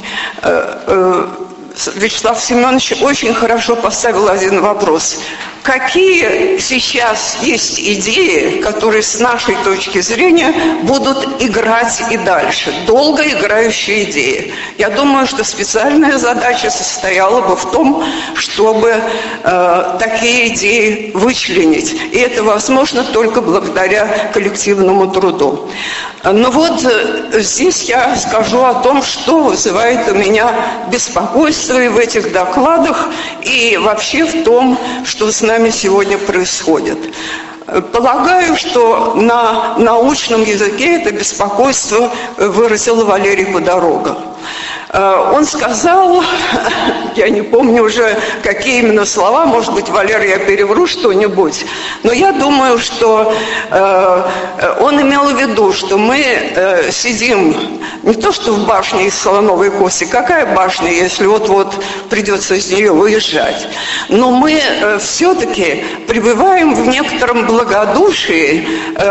Вячеслав Семенович очень хорошо поставил один вопрос. Какие сейчас есть идеи, которые с нашей точки зрения будут играть и дальше? Долго играющие идеи. Я думаю, что специальная задача состояла бы в том, чтобы э, такие идеи вычленить. И это возможно только благодаря коллективному труду. Но вот здесь я скажу о том, что вызывает у меня беспокойство и в этих докладах, и вообще в том, что с нами сегодня происходит. Полагаю, что на научном языке это беспокойство выразил Валерий Подорога. Он сказал, я не помню уже, какие именно слова, может быть, Валерий, я перевру что-нибудь, но я думаю, что он имел в виду, что мы сидим не то что в башне из слоновой кости, какая башня, если вот-вот придется из нее выезжать, но мы все-таки пребываем в некотором благодушии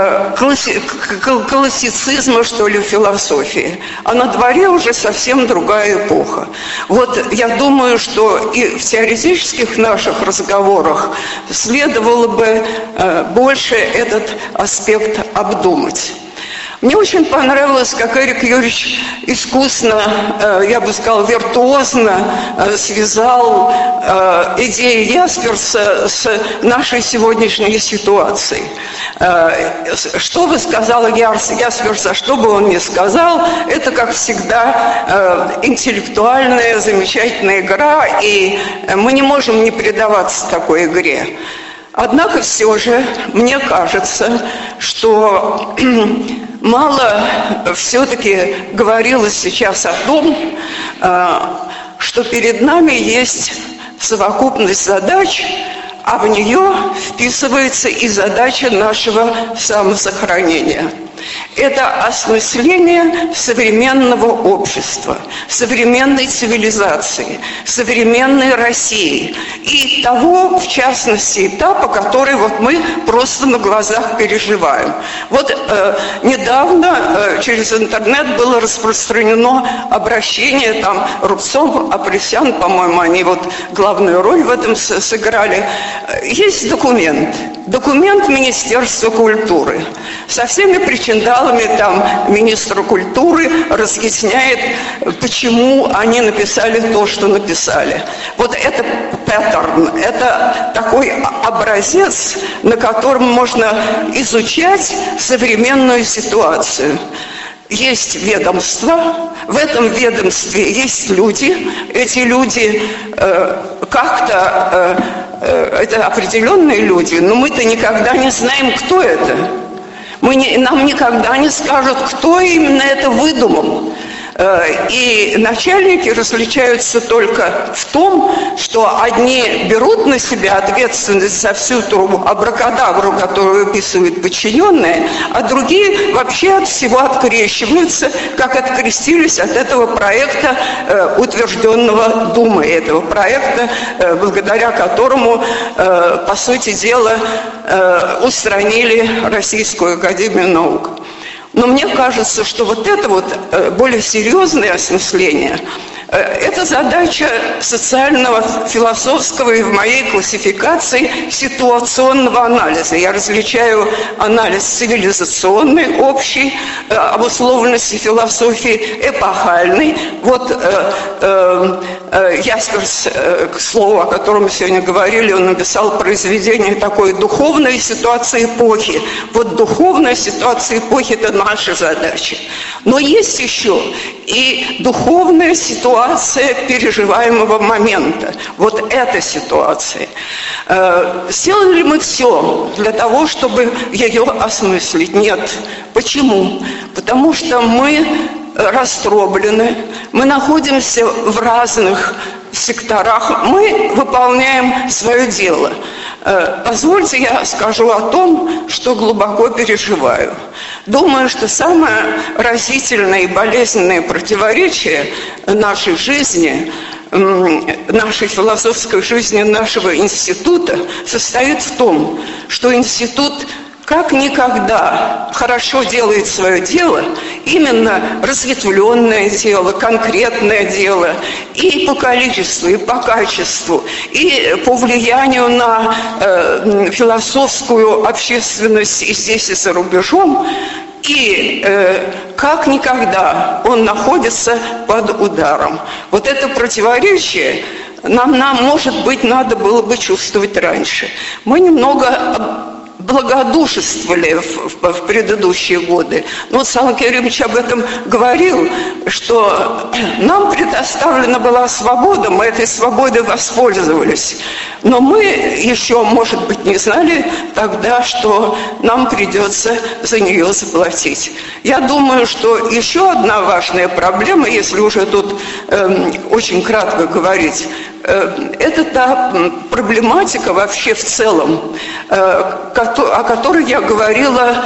классицизма, что ли, философии, а на дворе уже совсем другая эпоха. Вот я думаю, что и в теоретических наших разговорах следовало бы больше этот аспект обдумать. Мне очень понравилось, как Эрик Юрьевич искусно, я бы сказал, виртуозно связал идеи Ясперса с нашей сегодняшней ситуацией. Что бы сказал Ясперс, а что бы он ни сказал, это, как всегда, интеллектуальная, замечательная игра, и мы не можем не предаваться такой игре. Однако все же мне кажется, что мало все-таки говорилось сейчас о том, что перед нами есть совокупность задач, а в нее вписывается и задача нашего самосохранения. Это осмысление современного общества, современной цивилизации, современной России и того, в частности, этапа, который вот мы просто на глазах переживаем. Вот э, недавно э, через интернет было распространено обращение, там Рубцов, Апресян, по-моему, они вот главную роль в этом с- сыграли. Есть документ, документ Министерства культуры со всеми причиндалами, там министр культуры разъясняет, почему они написали то, что написали. Вот это паттерн, это такой образец, на котором можно изучать современную ситуацию. Есть ведомство, в этом ведомстве есть люди, эти люди э, как-то, э, э, это определенные люди, но мы-то никогда не знаем, кто это. Мы не, нам никогда не скажут, кто именно это выдумал. И начальники различаются только в том, что одни берут на себя ответственность за всю ту абракадабру, которую выписывают подчиненные, а другие вообще от всего открещиваются, как открестились от этого проекта, утвержденного Думой, этого проекта, благодаря которому, по сути дела, устранили Российскую академию наук. Но мне кажется, что вот это вот более серьезное осмысление, это задача социального, философского и в моей классификации ситуационного анализа. Я различаю анализ цивилизационный, общий, обусловленности философии, эпохальный. Вот э, э, Ясперс, э, к слову, о котором мы сегодня говорили, он написал произведение такой «Духовная ситуация эпохи». Вот духовная ситуация эпохи – это наша задача. Но есть еще и духовная ситуация, ситуация переживаемого момента. Вот эта ситуация. Сделали ли мы все для того, чтобы ее осмыслить? Нет. Почему? Потому что мы раздроблены, мы находимся в разных секторах, мы выполняем свое дело. Позвольте, я скажу о том, что глубоко переживаю. Думаю, что самое разительное и болезненное противоречие нашей жизни, нашей философской жизни, нашего института состоит в том, что институт как никогда хорошо делает свое дело, именно разветвленное дело, конкретное дело, и по количеству, и по качеству, и по влиянию на э, философскую общественность и здесь, и за рубежом, и э, как никогда он находится под ударом. Вот это противоречие нам, нам, может быть, надо было бы чувствовать раньше. Мы немного благодушествовали в, в, в предыдущие годы. Но вот Салам Керимович об этом говорил, что нам предоставлена была свобода, мы этой свободой воспользовались. Но мы еще, может быть, не знали тогда, что нам придется за нее заплатить. Я думаю, что еще одна важная проблема, если уже тут э, очень кратко говорить, э, это та проблематика вообще в целом, э, о которой я говорила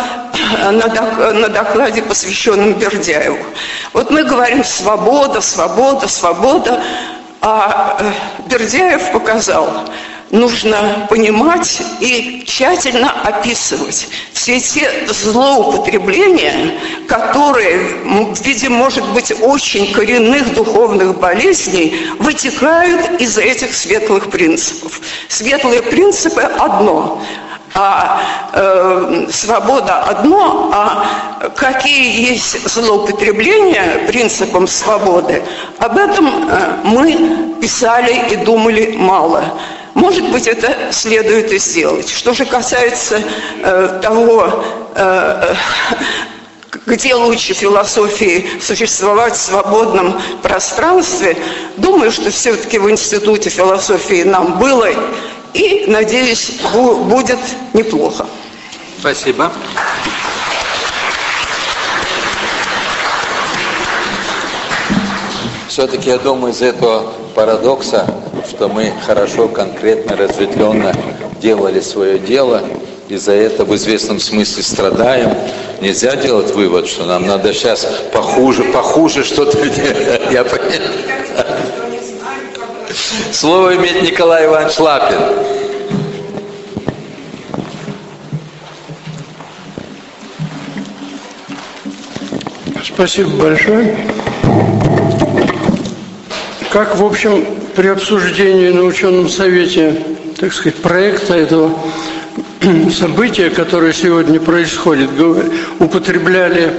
на докладе, посвященном Бердяеву. Вот мы говорим «свобода, свобода, свобода», а Бердяев показал, нужно понимать и тщательно описывать все те злоупотребления, которые в виде, может быть, очень коренных духовных болезней вытекают из этих светлых принципов. Светлые принципы одно, а э, свобода одно, а какие есть злоупотребления принципом свободы, об этом э, мы писали и думали мало. Может быть, это следует и сделать. Что же касается э, того, э, где лучше философии существовать в свободном пространстве, думаю, что все-таки в Институте философии нам было и, надеюсь, будет неплохо. Спасибо. Все-таки, я думаю, из этого парадокса, что мы хорошо, конкретно, разветвленно делали свое дело, и за это в известном смысле страдаем, нельзя делать вывод, что нам надо сейчас похуже, похуже что-то делать. Я понял. Слово имеет Николай Иванович Лапин. Спасибо большое. Как, в общем, при обсуждении на ученом совете, так сказать, проекта этого события, которое сегодня происходит, употребляли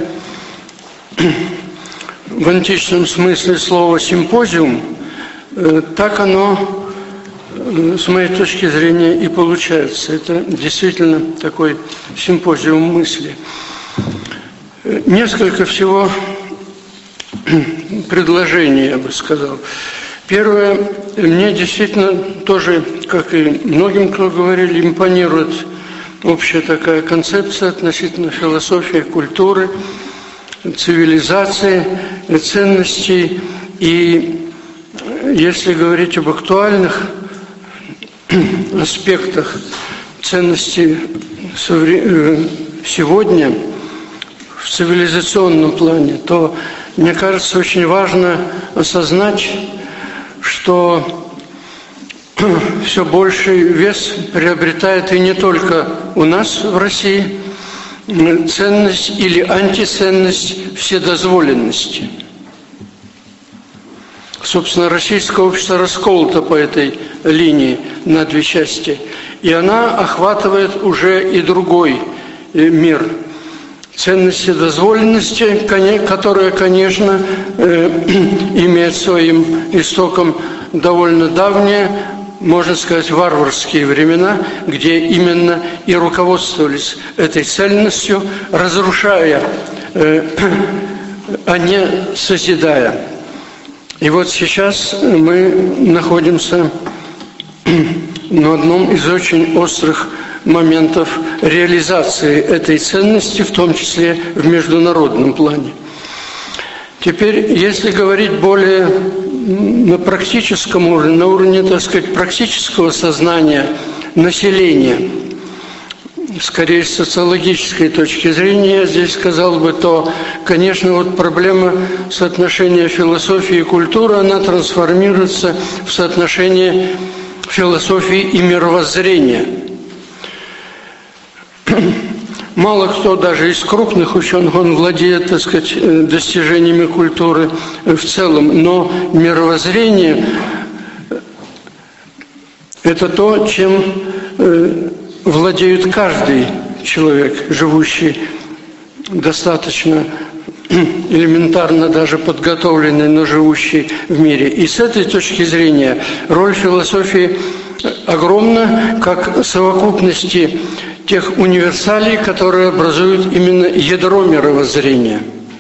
в античном смысле слово «симпозиум», так оно, с моей точки зрения, и получается. Это действительно такой симпозиум мысли. Несколько всего предложений, я бы сказал. Первое, мне действительно тоже, как и многим, кто говорили, импонирует общая такая концепция относительно философии, культуры, цивилизации, ценностей. И если говорить об актуальных аспектах ценностей сегодня, в цивилизационном плане, то, мне кажется, очень важно осознать, что все больший вес приобретает и не только у нас в России ценность или антиценность вседозволенности. Собственно, российское общество расколото по этой линии на две части, и она охватывает уже и другой мир. Ценности дозволенности, которая, конечно, имеет своим истоком довольно давние, можно сказать, варварские времена, где именно и руководствовались этой цельностью, разрушая, а не созидая. И вот сейчас мы находимся на одном из очень острых моментов реализации этой ценности, в том числе в международном плане. Теперь, если говорить более на практическом уровне, на уровне, так сказать, практического сознания населения, скорее с социологической точки зрения, я здесь сказал бы, то, конечно, вот проблема соотношения философии и культуры, она трансформируется в соотношение философии и мировоззрения. Мало кто даже из крупных ученых, он владеет, так сказать, достижениями культуры в целом, но мировоззрение – это то, чем владеет каждый человек, живущий достаточно элементарно даже подготовленный, но живущий в мире. И с этой точки зрения роль философии огромна, как совокупности тех универсалей, которые образуют именно ядро мировоззрения.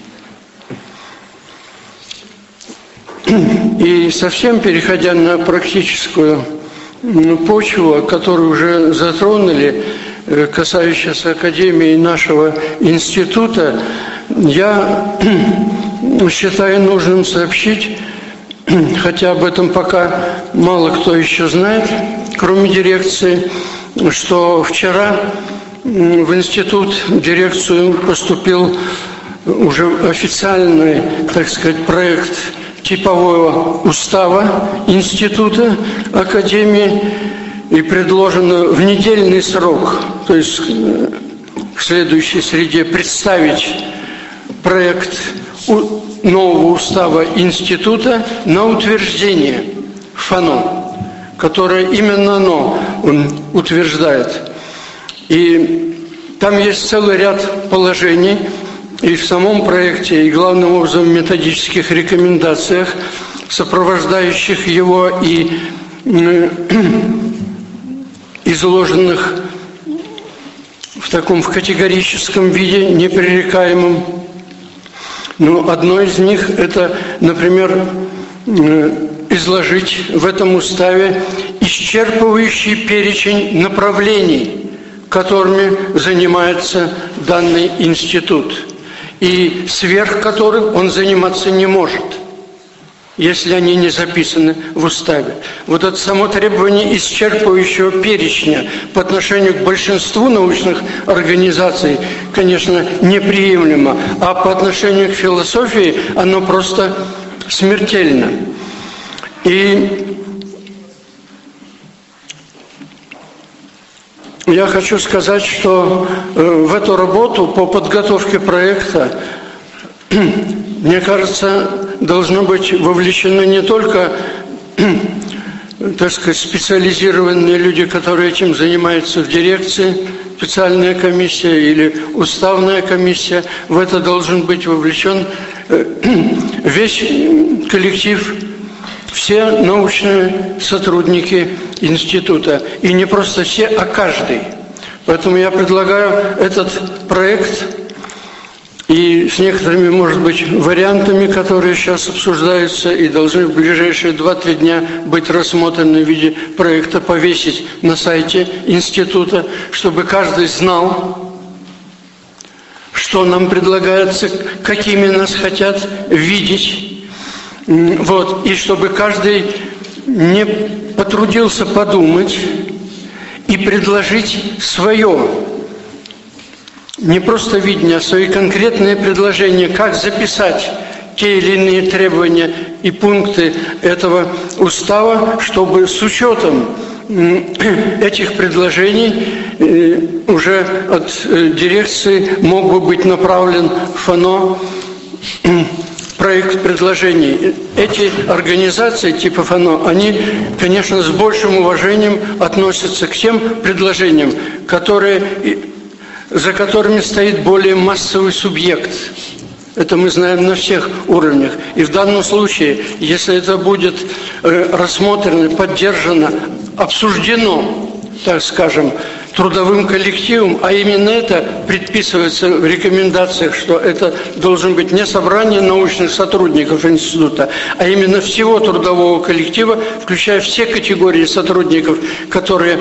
И совсем переходя на практическую почву, которую уже затронули, касающуюся Академии нашего института, я считаю нужным сообщить, хотя об этом пока мало кто еще знает, кроме дирекции, что вчера в институт, в дирекцию поступил уже официальный, так сказать, проект типового устава института, академии, и предложено в недельный срок, то есть в следующей среде, представить проект нового устава института на утверждение ФАНО, которое именно оно утверждает. И там есть целый ряд положений и в самом проекте, и главным образом в методических рекомендациях, сопровождающих его и изложенных в таком в категорическом виде, непререкаемом. Но одно из них – это, например, изложить в этом уставе исчерпывающий перечень направлений, которыми занимается данный институт, и сверх которых он заниматься не может. если они не записаны в уставе. Вот это само требование исчерпывающего перечня по отношению к большинству научных организаций, конечно, неприемлемо, а по отношению к философии оно просто смертельно. И я хочу сказать, что в эту работу по подготовке проекта, мне кажется, должно быть вовлечены не только, так сказать, специализированные люди, которые этим занимаются в дирекции, специальная комиссия или уставная комиссия. В это должен быть вовлечен весь коллектив, все научные сотрудники института. И не просто все, а каждый. Поэтому я предлагаю этот проект и с некоторыми, может быть, вариантами, которые сейчас обсуждаются и должны в ближайшие два-три дня быть рассмотрены в виде проекта, повесить на сайте института, чтобы каждый знал, что нам предлагается, какими нас хотят видеть. Вот. И чтобы каждый не потрудился подумать и предложить свое, не просто видение, а свои конкретные предложения, как записать те или иные требования и пункты этого устава, чтобы с учетом этих предложений уже от дирекции мог бы быть направлен в ФАНО проект предложений. Эти организации типа ФАНО, они, конечно, с большим уважением относятся к тем предложениям, которые, за которыми стоит более массовый субъект. Это мы знаем на всех уровнях. И в данном случае, если это будет рассмотрено, поддержано, обсуждено, так скажем, трудовым коллективом, а именно это предписывается в рекомендациях, что это должен быть не собрание научных сотрудников института, а именно всего трудового коллектива, включая все категории сотрудников, которые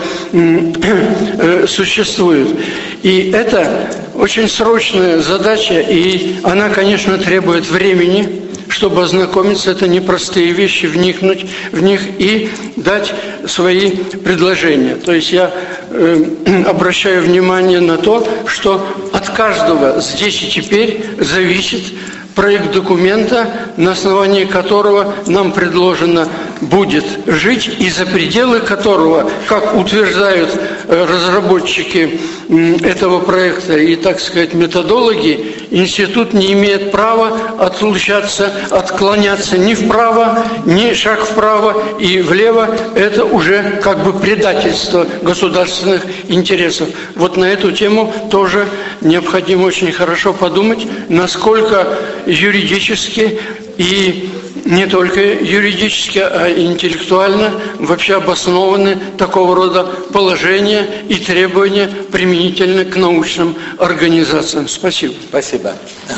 э, существуют. И это очень срочная задача, и она, конечно, требует времени, чтобы ознакомиться, это непростые вещи, вникнуть в них и дать свои предложения. То есть я э, обращаю внимание на то, что от каждого здесь и теперь зависит проект документа, на основании которого нам предложено будет жить, и за пределы которого, как утверждают разработчики этого проекта и, так сказать, методологи, институт не имеет права отлучаться, отклоняться ни вправо, ни шаг вправо и влево. Это уже как бы предательство государственных интересов. Вот на эту тему тоже необходимо очень хорошо подумать, насколько юридически и не только юридически, а и интеллектуально вообще обоснованы такого рода положения и требования применительно к научным организациям. Спасибо. Спасибо.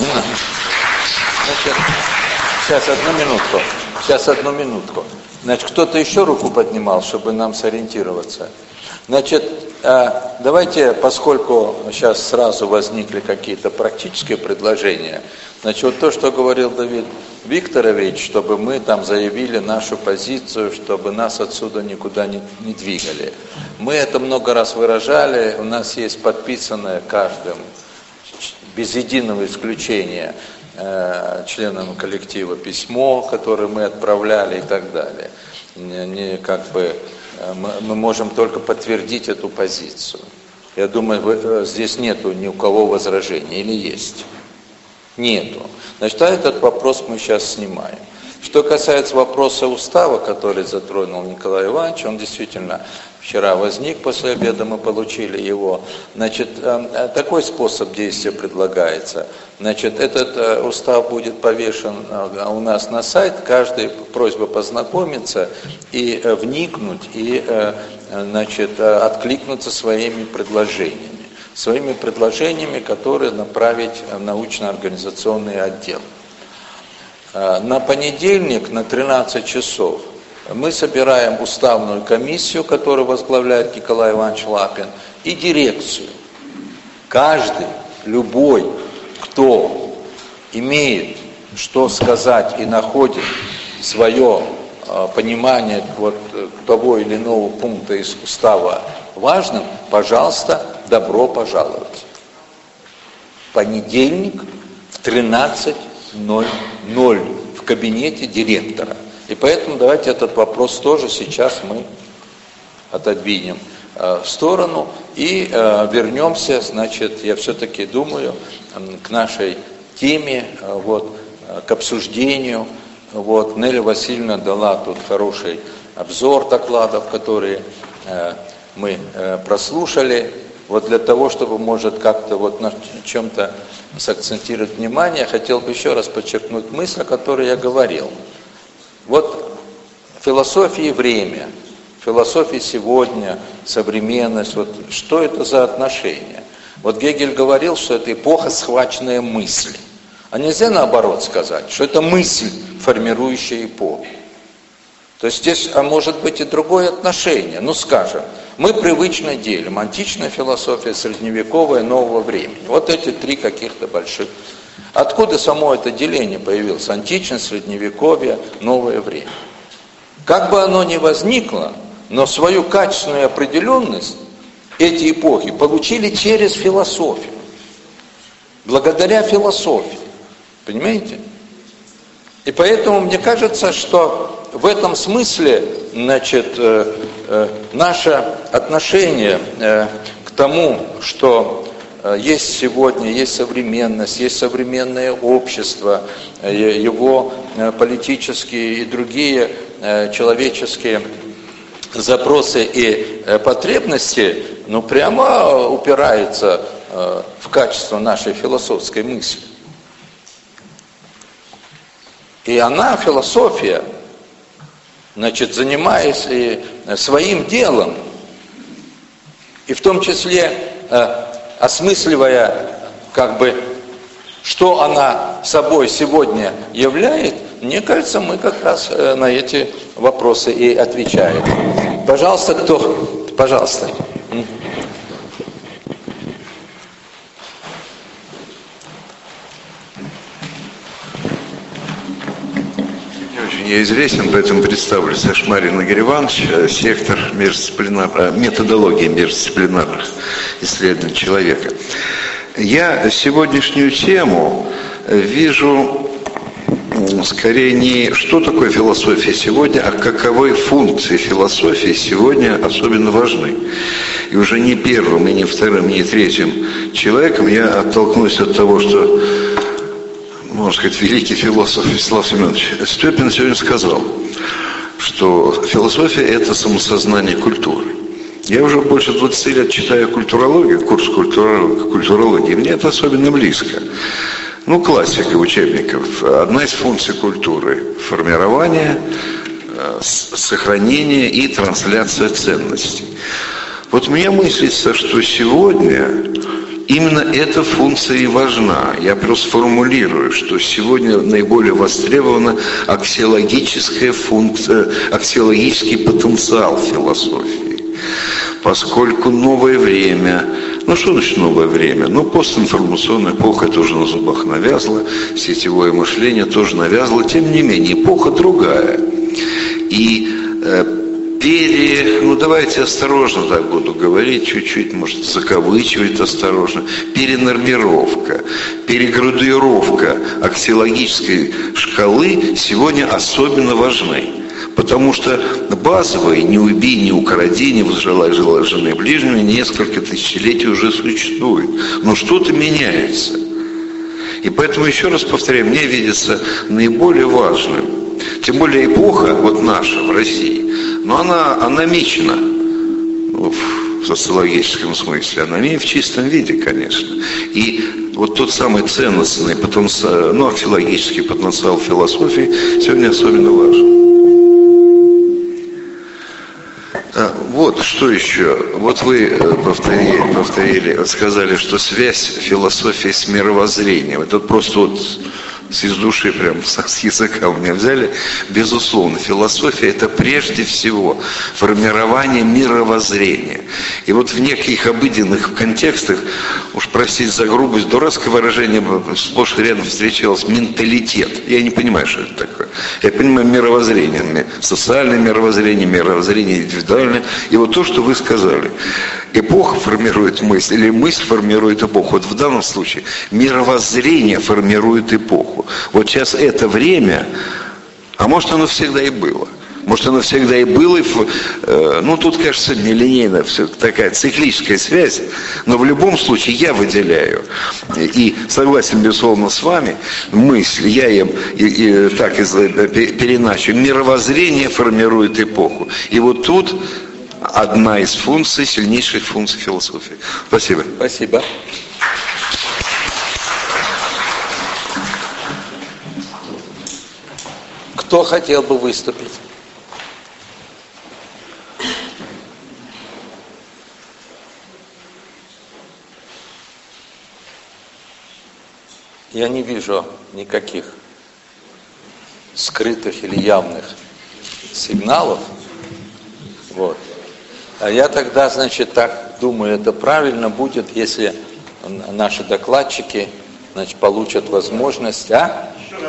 Значит, сейчас одну минутку. Сейчас одну минутку. Значит, кто-то еще руку поднимал, чтобы нам сориентироваться. Значит, давайте, поскольку сейчас сразу возникли какие-то практические предложения, значит, вот то, что говорил Давид Викторович, чтобы мы там заявили нашу позицию, чтобы нас отсюда никуда не, не двигали. Мы это много раз выражали, у нас есть подписанное каждым, без единого исключения, э, членам коллектива письмо, которое мы отправляли и так далее. Не, не, как бы, мы, мы можем только подтвердить эту позицию. Я думаю, вы, здесь нету ни у кого возражений, или есть? Нету. Значит, а этот вопрос мы сейчас снимаем. Что касается вопроса устава, который затронул Николай Иванович, он действительно вчера возник, после обеда мы получили его. Значит, такой способ действия предлагается. Значит, этот устав будет повешен у нас на сайт, каждый просьба познакомиться и вникнуть, и, значит, откликнуться своими предложениями. своими предложениями, которые направить в научно-организационный отдел. На понедельник на тринадцать часов мы собираем уставную комиссию, которую возглавляет Николай Иванович Лапин, и дирекцию. Каждый, любой, кто имеет что сказать и находит свое понимание вот того или иного пункта из устава важным, пожалуйста, добро пожаловать. Понедельник в тринадцать ноль ноль в кабинете директора. И поэтому давайте этот вопрос тоже сейчас мы отодвинем в сторону и вернемся, значит, я все-таки думаю, к нашей теме, вот, к обсуждению. Вот, Неля Васильевна дала тут хороший обзор докладов, которые э, мы э, прослушали. Вот для того, чтобы, может, как-то вот на чем-то сакцентировать внимание, я хотел бы еще раз подчеркнуть мысль, о которой я говорил. Вот философия и время, философия сегодня, современность, вот что это за отношения? Вот Гегель говорил, что это эпоха, схваченная мыслью. А нельзя наоборот сказать, что это мысль, формирующая эпоху. То есть здесь, а может быть и другое отношение. Ну, скажем, мы привычно делим античная философия, средневековая, нового времени. Вот эти три каких-то больших. Откуда само это деление появилось? Античность, средневековье, новое время. Как бы оно ни возникло, но свою качественную определенность эти эпохи получили через философию. Благодаря философии. Понимаете? И поэтому мне кажется, что в этом смысле, значит, э, э, наше отношение э, к тому, что э, есть сегодня, есть современность, есть современное общество, э, его э, политические и другие э, человеческие запросы и э, потребности, ну, прямо упирается э, в качество нашей философской мысли. И она, философия, значит, занимаясь и своим делом, и в том числе э, осмысливая, как бы, что она собой сегодня являет, мне кажется, мы как раз э, на эти вопросы и отвечаем. Пожалуйста, кто? Пожалуйста. Я известен, поэтому представлю. Сашмарин Игорь Иванович, сектор междисциплинар... методологии междисциплинарных исследований человека. Я сегодняшнюю тему вижу скорее не что такое философия сегодня, а каковы функции философии сегодня особенно важны. И уже не первым, и не вторым, и не третьим человеком я оттолкнусь от того, что, можно сказать, великий философ Вячеслав Семенович Степин сегодня сказал, что философия – это самосознание культуры. Я уже больше двадцати лет читаю культурологию, курс культурологии, мне это особенно близко. Ну, классика учебников. Одна из функций культуры – формирование, сохранение и трансляция ценностей. Вот мне мыслится, что сегодня именно эта функция и важна. Я просто формулирую, что сегодня наиболее востребована аксиологическая функция, аксиологический потенциал философии. Поскольку новое время, ну что значит новое время? Ну постинформационная эпоха тоже на зубах навязла, сетевое мышление тоже навязло, тем не менее эпоха другая. И э, пере, ну давайте осторожно так буду говорить, чуть-чуть, может, закавычивать осторожно, перенормировка, переградуировка аксиологической шкалы сегодня особенно важны. Потому что базовые «не убей, не укради, не возжелай жены ближнего» несколько тысячелетий уже существует. Но что-то меняется. И поэтому, еще раз повторяю, мне видится наиболее важным, тем более эпоха, вот наша в России, но она аномична, ну, в социологическом смысле, она не в чистом виде, конечно. И вот тот самый ценностный, потенциал, ну, археологический потенциал философии сегодня особенно важен. Вот что еще. Вот вы повторили, повторили, сказали, что связь философии с мировоззрением. Это просто вот из души прям с языка у меня взяли. Безусловно, философия – это прежде всего формирование мировоззрения. И вот в неких обыденных контекстах, уж простите за грубость, дурацкое выражение сплошь и рядом встречалось, менталитет. Я не понимаю, что это такое. Я понимаю мировоззрение, социальное мировоззрение, мировоззрение индивидуальное. И вот то, что вы сказали. Эпоха формирует мысль, или мысль формирует эпоху. Вот в данном случае мировоззрение формирует эпоху. Вот сейчас это время, а может оно всегда и было. Может оно всегда и было, и, э, ну тут, кажется, нелинейная все такая циклическая связь, но в любом случае я выделяю, и согласен, безусловно, с вами, мысль, я им и, и, так и, переначу, мировоззрение формирует эпоху. И вот тут одна из функций, сильнейших функций философии. Спасибо. Спасибо. Кто хотел бы выступить? Я не вижу никаких скрытых или явных сигналов. Вот. А я тогда, значит, так думаю, это правильно будет, если наши докладчики, значит, получат возможность, а?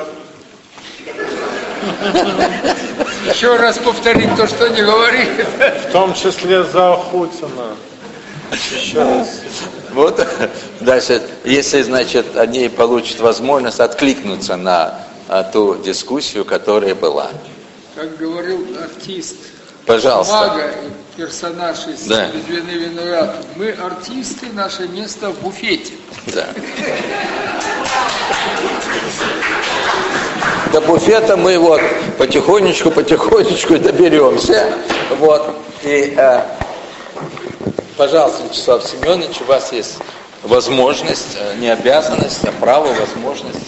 Еще раз повторить то, что не говорили. В том числе за Охутина. Еще раз. Вот, дальше, если, значит, они получат возможность откликнуться на а, ту дискуссию, которая была. Как говорил артист, пожалуйста. Мага, персонаж из да. Литвины Виноград. Мы артисты, наше место в буфете. Да. До буфета мы вот потихонечку, потихонечку доберемся. Вот. И, э, пожалуйста, Вячеслав Семенович, у вас есть возможность, не обязанность, а право, возможность.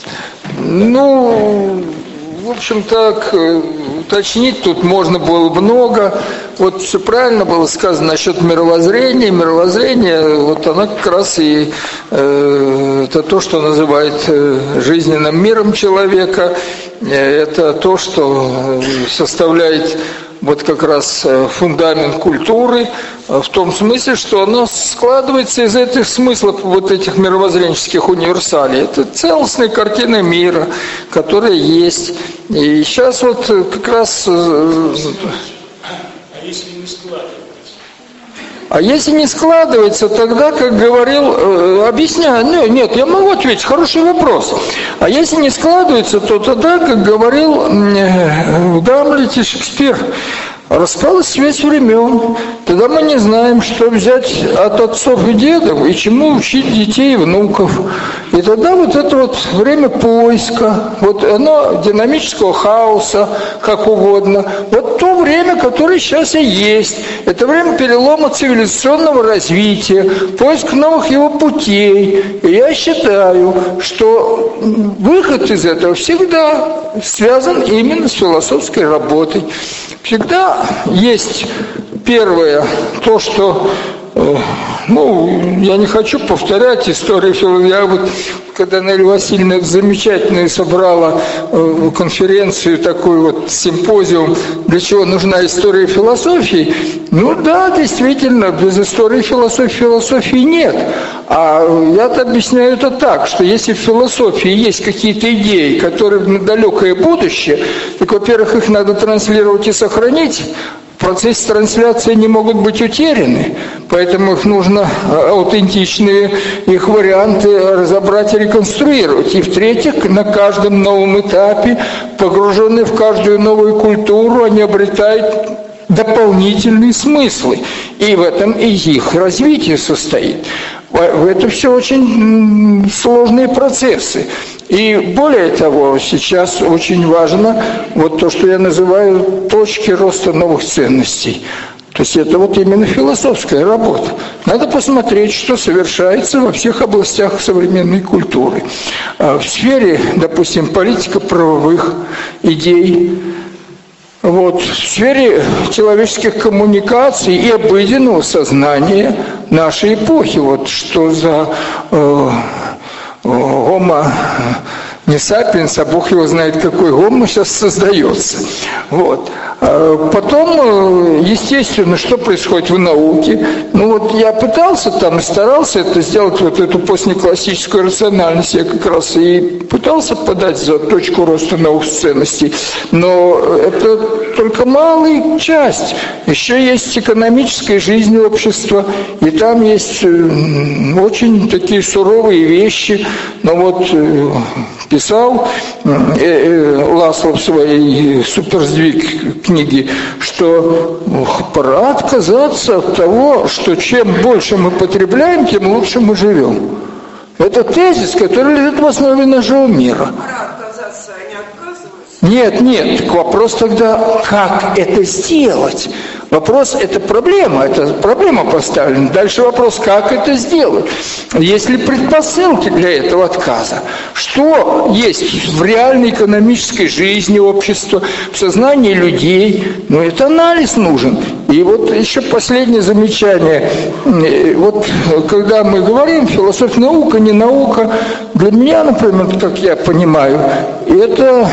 Ну, в общем, так, уточнить тут можно было много. Вот все правильно было сказано насчет мировоззрения. Мировоззрение, вот оно как раз и э, это то, что называют э, жизненным миром человека. Это то, что составляет вот как раз фундамент культуры, в том смысле, что оно складывается из этих смыслов, вот этих мировоззренческих универсалей. Это целостная картина мира, которая есть. И сейчас вот как раз... А если не складывается? А если не складывается, тогда, как говорил, объясняю, ну, нет, я могу ответить, хороший вопрос. А если не складывается, то тогда, как говорил в Гамлете Шекспир, распалась связь времен. Тогда мы не знаем, что взять от отцов и дедов и чему учить детей и внуков. И тогда вот это вот время поиска, вот оно динамического хаоса, как угодно, вот то время, которое сейчас и есть. Это время перелома цивилизационного развития, поиск новых его путей. И я считаю, что выход из этого всегда связан именно с философской работой. Всегда есть первое, то, что, э, ну, я не хочу повторять историю философии. Я вот, когда Нелли Васильевна замечательно собрала э, конференцию, такой вот симпозиум, для чего нужна история философии, ну да, действительно, без истории философии философии нет. А я-то объясняю это так, что если в философии есть какие-то идеи, которые на далекое будущее, так, во-первых, их надо транслировать и сохранить. В процессе трансляции они могут быть утеряны, поэтому их нужно аутентичные их варианты разобрать и реконструировать. И в-третьих, на каждом новом этапе, погруженные в каждую новую культуру, они обретают дополнительные смыслы. И в этом и их развитие состоит. Это все очень сложные процессы. И более того, сейчас очень важно вот то, что я называю точки роста новых ценностей. То есть это вот именно философская работа. Надо посмотреть, что совершается во всех областях современной культуры. В сфере, допустим, политико-правовых идей, вот, в сфере человеческих коммуникаций и обыденного сознания нашей эпохи. Вот что за э, гомо Не сапиенс, а Бог его знает, какой гомо сейчас создается. Вот. Потом, естественно, что происходит в науке? Ну вот я пытался там и старался это сделать, вот эту постклассическую рациональность, я как раз и пытался подать за точку роста новых ценностей, но это только малая часть. Еще есть экономическая жизнь общества, и там есть очень такие суровые вещи. Но вот писал Ласло в своей суперсдвиг книги, что пора отказаться от того, что чем больше мы потребляем, тем лучше мы живем. Это тезис, который лежит в основе нашего мира. Пора отказаться, а не отказываются? Нет, нет, вопрос тогда, как это сделать? Вопрос – это проблема, это проблема поставлена. Дальше вопрос, как это сделать? Есть ли предпосылки для этого отказа? Что есть в реальной экономической жизни общества, в сознании людей? Ну, это анализ нужен. И вот еще последнее замечание. Вот когда мы говорим философия, наука, не наука, для меня, например, как я понимаю, это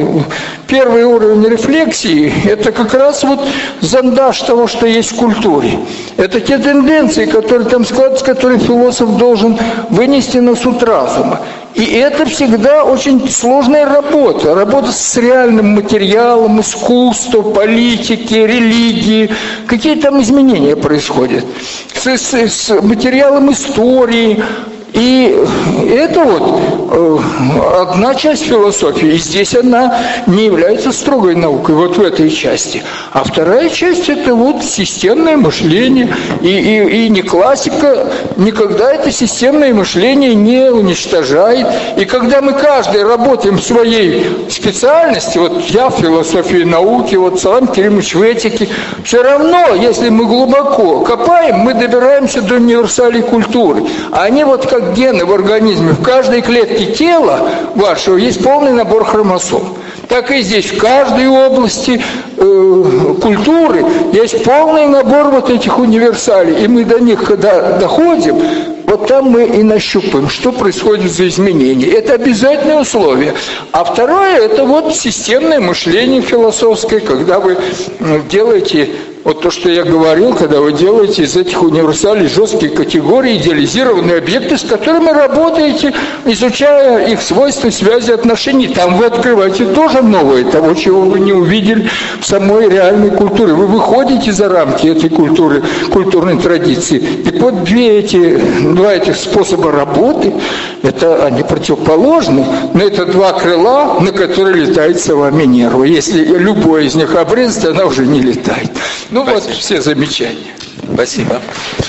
первый уровень рефлексии, это как раз вот зондаж того, что есть в культуре. Это те тенденции, которые там складываются, которые философ должен вынести на суд разума. И это всегда очень сложная работа. Работа с реальным материалом, искусство, политики, религии. Какие там изменения происходят? С, с, с материалом истории. И это вот э, одна часть философии, и здесь она не является строгой наукой, вот в этой части. А вторая часть – это вот системное мышление, и, и, и не классика никогда это системное мышление не уничтожает. И когда мы каждый работаем в своей специальности, вот я в философии науки, вот Салам Керимович в этике, все равно, если мы глубоко копаем, мы добираемся до универсалей культуры. А они вот как гены в организме, в каждой клетке тела вашего есть полный набор хромосом. Так и здесь, в каждой области э, культуры есть полный набор вот этих универсалей. И мы до них, когда доходим, вот там мы и нащупаем, что происходит за изменения. Это обязательное условие. А второе, это вот системное мышление философское, когда вы делаете вот то, что я говорил, когда вы делаете из этих универсалей жесткие категории, идеализированные объекты, с которыми работаете, изучая их свойства, связи, отношений, там вы открываете тоже новое, того, чего вы не увидели в самой реальной культуре. Вы выходите за рамки этой культуры, культурной традиции. И вот две эти, два этих способа работы, это они противоположны, но это два крыла, на которые летает сова Минерва. Если любое из них обрезать, она уже не летает. Ну Спасибо. Вот все замечания. Спасибо.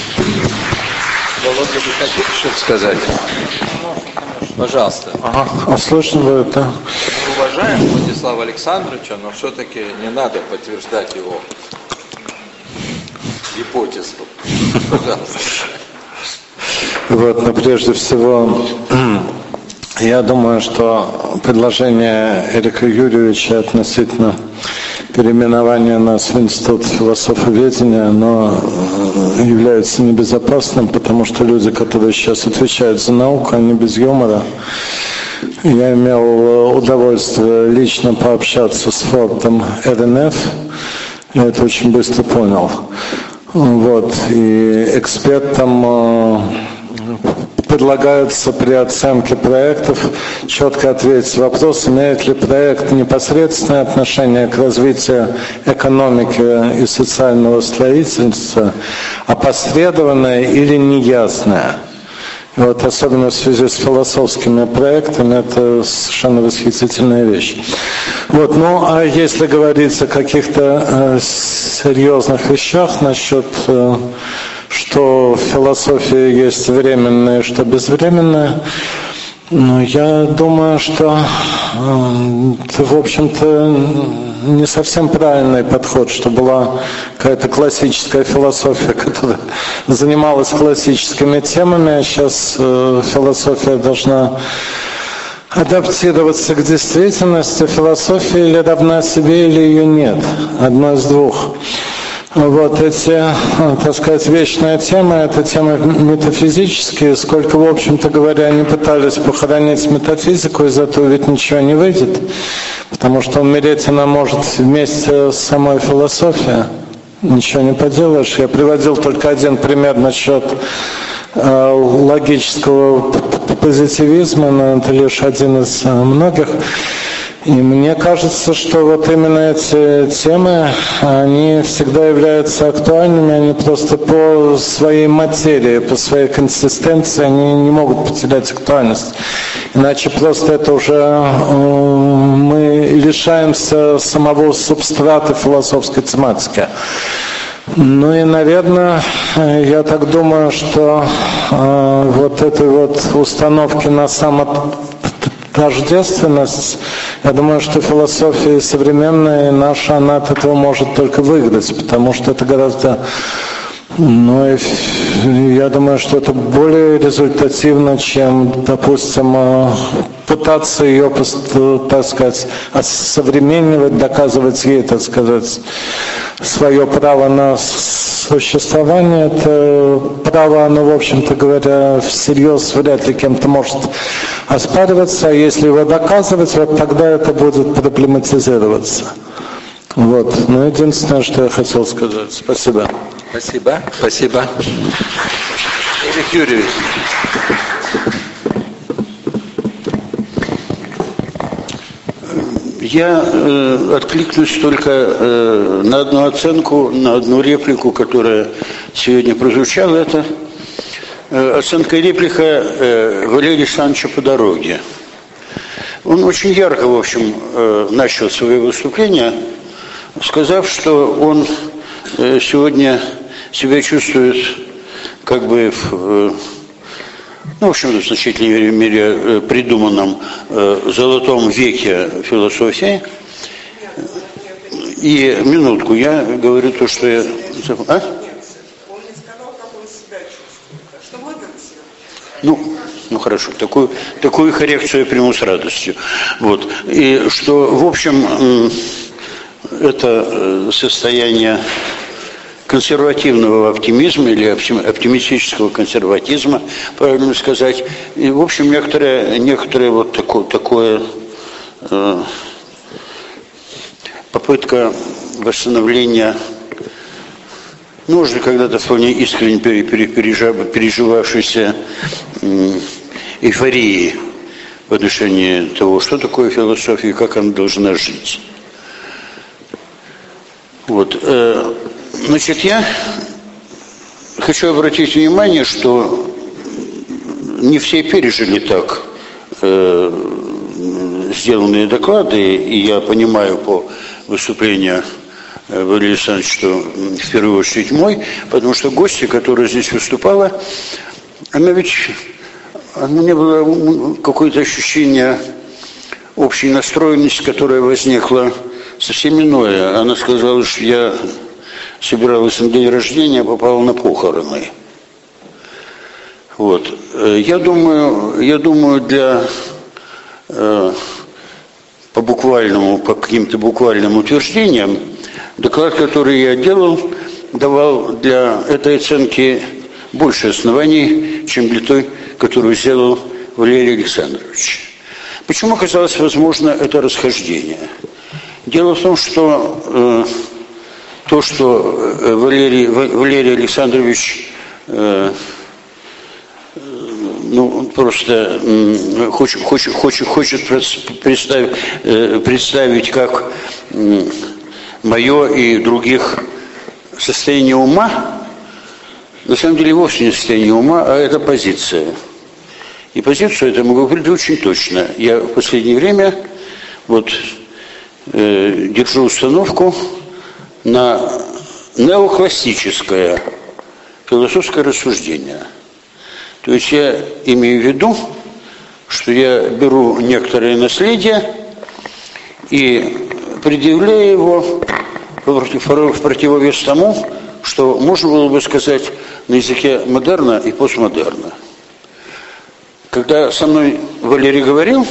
Володя, вы хотите что-то сказать? Пожалуйста. Ага. А слышно ли это? Мы уважаем Владислава Александровича, но все-таки не надо подтверждать его гипотезу. Пожалуйста. Вот, но прежде всего, я думаю, что предложение Эрика Юрьевича относительно переименования нас в Институт философоведения, оно является небезопасным, потому что люди, которые сейчас отвечают за науку, они без юмора. Я имел удовольствие лично пообщаться с Фордом эр эн эф, я это очень быстро понял. Вот, и экспертам предлагается при оценке проектов четко ответить вопрос, имеет ли проект непосредственное отношение к развитию экономики и социального строительства, опосредованное или неясное. И вот особенно в связи с философскими проектами это совершенно восхитительная вещь. Вот, ну а если говорить о каких-то э, серьезных вещах насчет э, что в философии есть временное, что безвременное, ну, я думаю, что э, это, в общем-то, не совсем правильный подход, что была какая-то классическая философия, которая занималась классическими темами, а сейчас э, философия должна адаптироваться к действительности. Философия или равна себе, или ее нет. Одно из двух. Вот эти, так сказать, вечные темы, это темы метафизические, сколько, в общем-то говоря, они пытались похоронить метафизику, из этого ведь ничего не выйдет, потому что умереть она может вместе с самой философией, ничего не поделаешь. Я приводил только один пример насчет э, логического позитивизма, но это лишь один из многих. И мне кажется, что вот именно эти темы, они всегда являются актуальными, они просто по своей материи, по своей консистенции, они не могут потерять актуальность. Иначе просто это уже мы лишаемся самого субстрата философской тематики. Ну и, наверное, я так думаю, что э, вот этой вот установки на само тождественность, я думаю, что философия современная наша, она от этого может только выиграть, потому что это гораздо, ну, я думаю, что это более результативно, чем, допустим, пытаться ее, так сказать, осовременивать, доказывать ей, так сказать, свое право на существование. Это право, оно, в общем-то говоря, всерьез вряд ли кем-то может оспариваться, а если его доказывать, вот тогда это будет проблематизироваться. Вот. Ну, единственное, что я хотел сказать. Спасибо. Спасибо. Спасибо. Эрик Юрьевич. Я э, откликнусь только э, на одну оценку, на одну реплику, которая сегодня прозвучала. Это э, оценка и реплика э, Валерия Александровича по дороге. Он очень ярко, в общем, э, начал свое выступление, сказав, что он э, сегодня себя чувствует как бы в... Э, ну, в общем, в значительной мере придуманном э, золотом веке философии. И минутку, я говорю то, что я... А? Ну, ну хорошо, такую, такую коррекцию я приму с радостью. Вот. И что, в общем, это состояние консервативного оптимизма или оптимистического консерватизма, правильно сказать. И, в общем, некоторое, некоторое вот такое, такое э, попытка восстановления, ну, уже когда-то вполне искренне переживавшейся э, эйфории в отношении того, что такое философия и как она должна жить. Вот. Э, Значит, я хочу обратить внимание, что не все пережили так э, сделанные доклады, и я понимаю по выступлению Валерия Александровича, что в первую очередь мой, потому что гостья, которая здесь выступала, она ведь, у меня было какое-то ощущение общей настроенности, которая возникла совсем иное. Она сказала, что я собиралась на день рождения, попала на похороны. Вот. Я думаю, я думаю, для э, по буквальному, по каким-то буквальным утверждениям, доклад, который я делал, давал для этой оценки больше оснований, чем для той, которую сделал Валерий Александрович. Почему оказалось возможно это расхождение? Дело в том, что э, то, что Валерий, Валерий Александрович э, ну, просто э, хочет, хочет, хочет, хочет представить, э, представить как э, мое и других состояние ума, на самом деле вовсе не состояние ума, а это позиция. И позицию это могу говорить очень точно. Я в последнее время вот, э, держу установку на неоклассическое философское рассуждение. То есть я имею в виду, что я беру некоторое наследие и предъявляю его в противовес тому, что можно было бы сказать на языке модерна и постмодерна. Когда со мной Валерий говорил,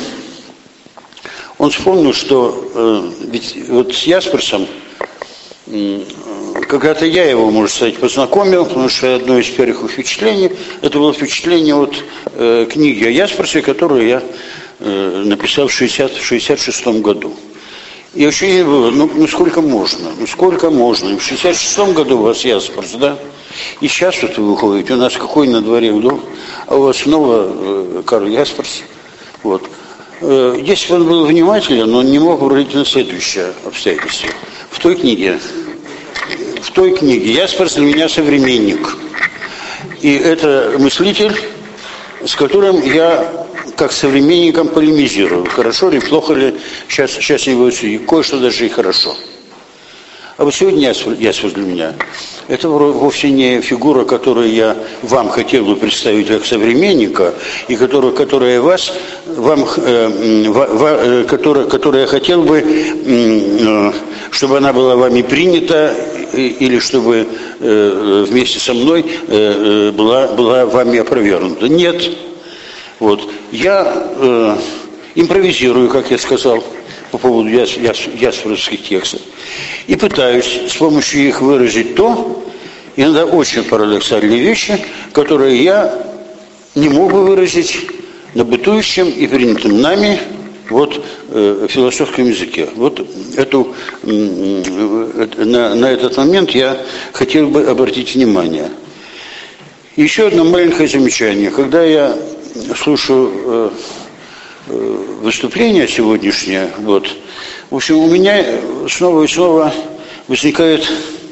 он вспомнил, что э, ведь вот с Ясперсом, когда-то я его, можно сказать, познакомил, потому что одно из первых впечатлений, это было впечатление от э, книги о Ясперсе, которую я э, написал в шестьдесят шестом году. И ощущение было, ну, ну сколько можно, ну сколько можно. В шестьдесят шестом году у вас Ясперс, да? И сейчас вот вы выходите, у нас какой на дворе вдруг, а у вас снова э, Карл Ясперс. Вот. Э, если бы он был внимателен, он не мог говорить на следующее обстоятельство. В той книге, в той книге Ясперс для меня современник. И это мыслитель, с которым я как современником полемизирую. Хорошо ли, плохо ли, сейчас, сейчас не буду судить. Кое-что даже и хорошо. А вот сегодня Ясперс для меня – это вовсе не фигура, которую я вам хотел бы представить как современника, и которую, которая вас, вам, э, в, в, которая, которая я хотел бы, э, чтобы она была вами принята, или чтобы э, вместе со мной э, была, была вами опровергнута. Нет. Вот. Я э, импровизирую, как я сказал, по поводу яс, яс, ясперсовских текстов. И пытаюсь с помощью их выразить то, иногда очень парадоксальные вещи, которые я не мог бы выразить на бытующем и принятом нами вот, э, философском языке. Вот эту, э, на, на этот момент я хотел бы обратить внимание. Еще одно маленькое замечание. Когда я слушаю э, э, выступление сегодняшнее, вот, в общем, у меня снова и снова возникает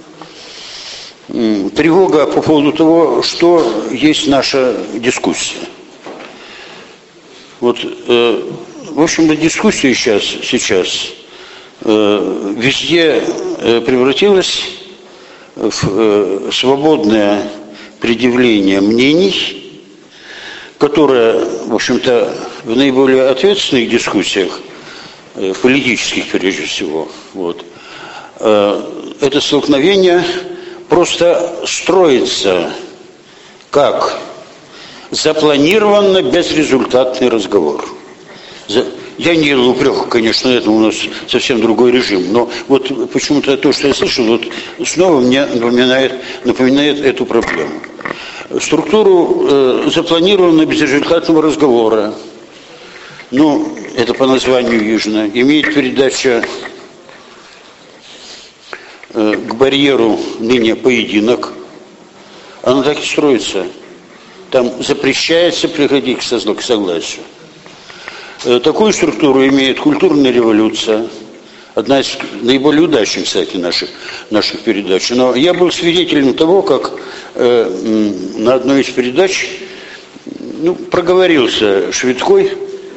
э, тревога по поводу того, что есть наша дискуссия. Вот, э, в общем-то, дискуссия сейчас, сейчас э, везде э, превратилась в э, свободное предъявление мнений, которое, в общем-то, в наиболее ответственных дискуссиях, э, политических прежде всего, вот, э, это столкновение просто строится как запланированно безрезультатный разговор. Я не делаю упрек, конечно, это у нас совсем другой режим, но вот почему-то то, что я слышал, вот снова мне напоминает, напоминает эту проблему. Структуру э, запланированного безрезультатного разговора, ну, это по названию видно, имеет передача э, к барьеру ныне поединок, она так и строится. Там запрещается приходить к согласию. Такую структуру имеет культурная революция, одна из наиболее удачных, кстати, наших, наших передач. Но я был свидетелем того, как э, на одной из передач ну, проговорился Швидкой,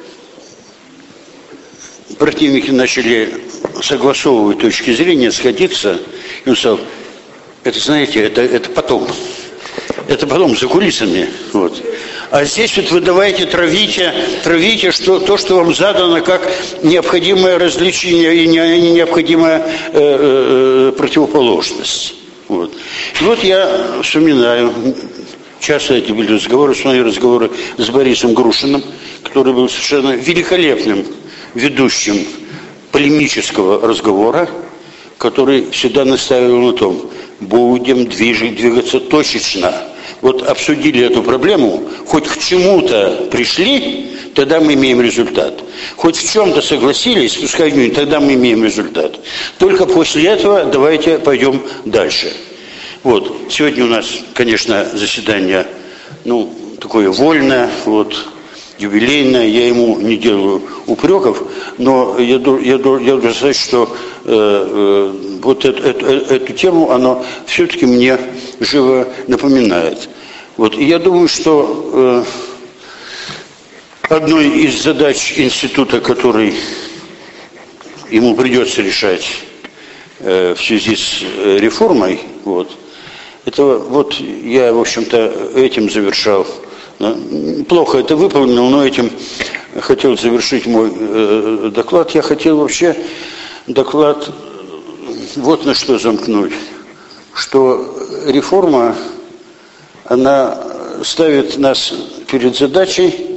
противники начали согласовывать точки зрения, сходиться, и он сказал, это, знаете, это, это потом. Это потом, за кулисами. Вот. А здесь вот вы давайте травите, травите что, то, что вам задано как необходимое различие и не, необходимая э, э, противоположность. Вот. И вот я вспоминаю, часто эти были разговоры, мои разговоры с Борисом Грушиным, который был совершенно великолепным ведущим полемического разговора, который всегда настаивал на том, будем движить, двигаться точечно. Вот обсудили эту проблему, хоть к чему-то пришли, тогда мы имеем результат. Хоть в чем-то согласились, пускай не, тогда мы имеем результат. Только после этого давайте пойдем дальше. Вот. Сегодня у нас, конечно, заседание, ну, такое вольное, вот, юбилейное, я ему не делаю упреков, но я, я, я должен сказать, что э, э, вот эту, эту, эту тему она все-таки мне живо напоминает. Вот. И я думаю, что э, одной из задач института, который ему придется решать э, в связи с э, реформой, вот, это вот я, в общем-то, этим завершал. Плохо это выполнено, но этим хотел завершить мой э, доклад. Я хотел вообще доклад вот на что замкнуть, что реформа, она ставит нас перед задачей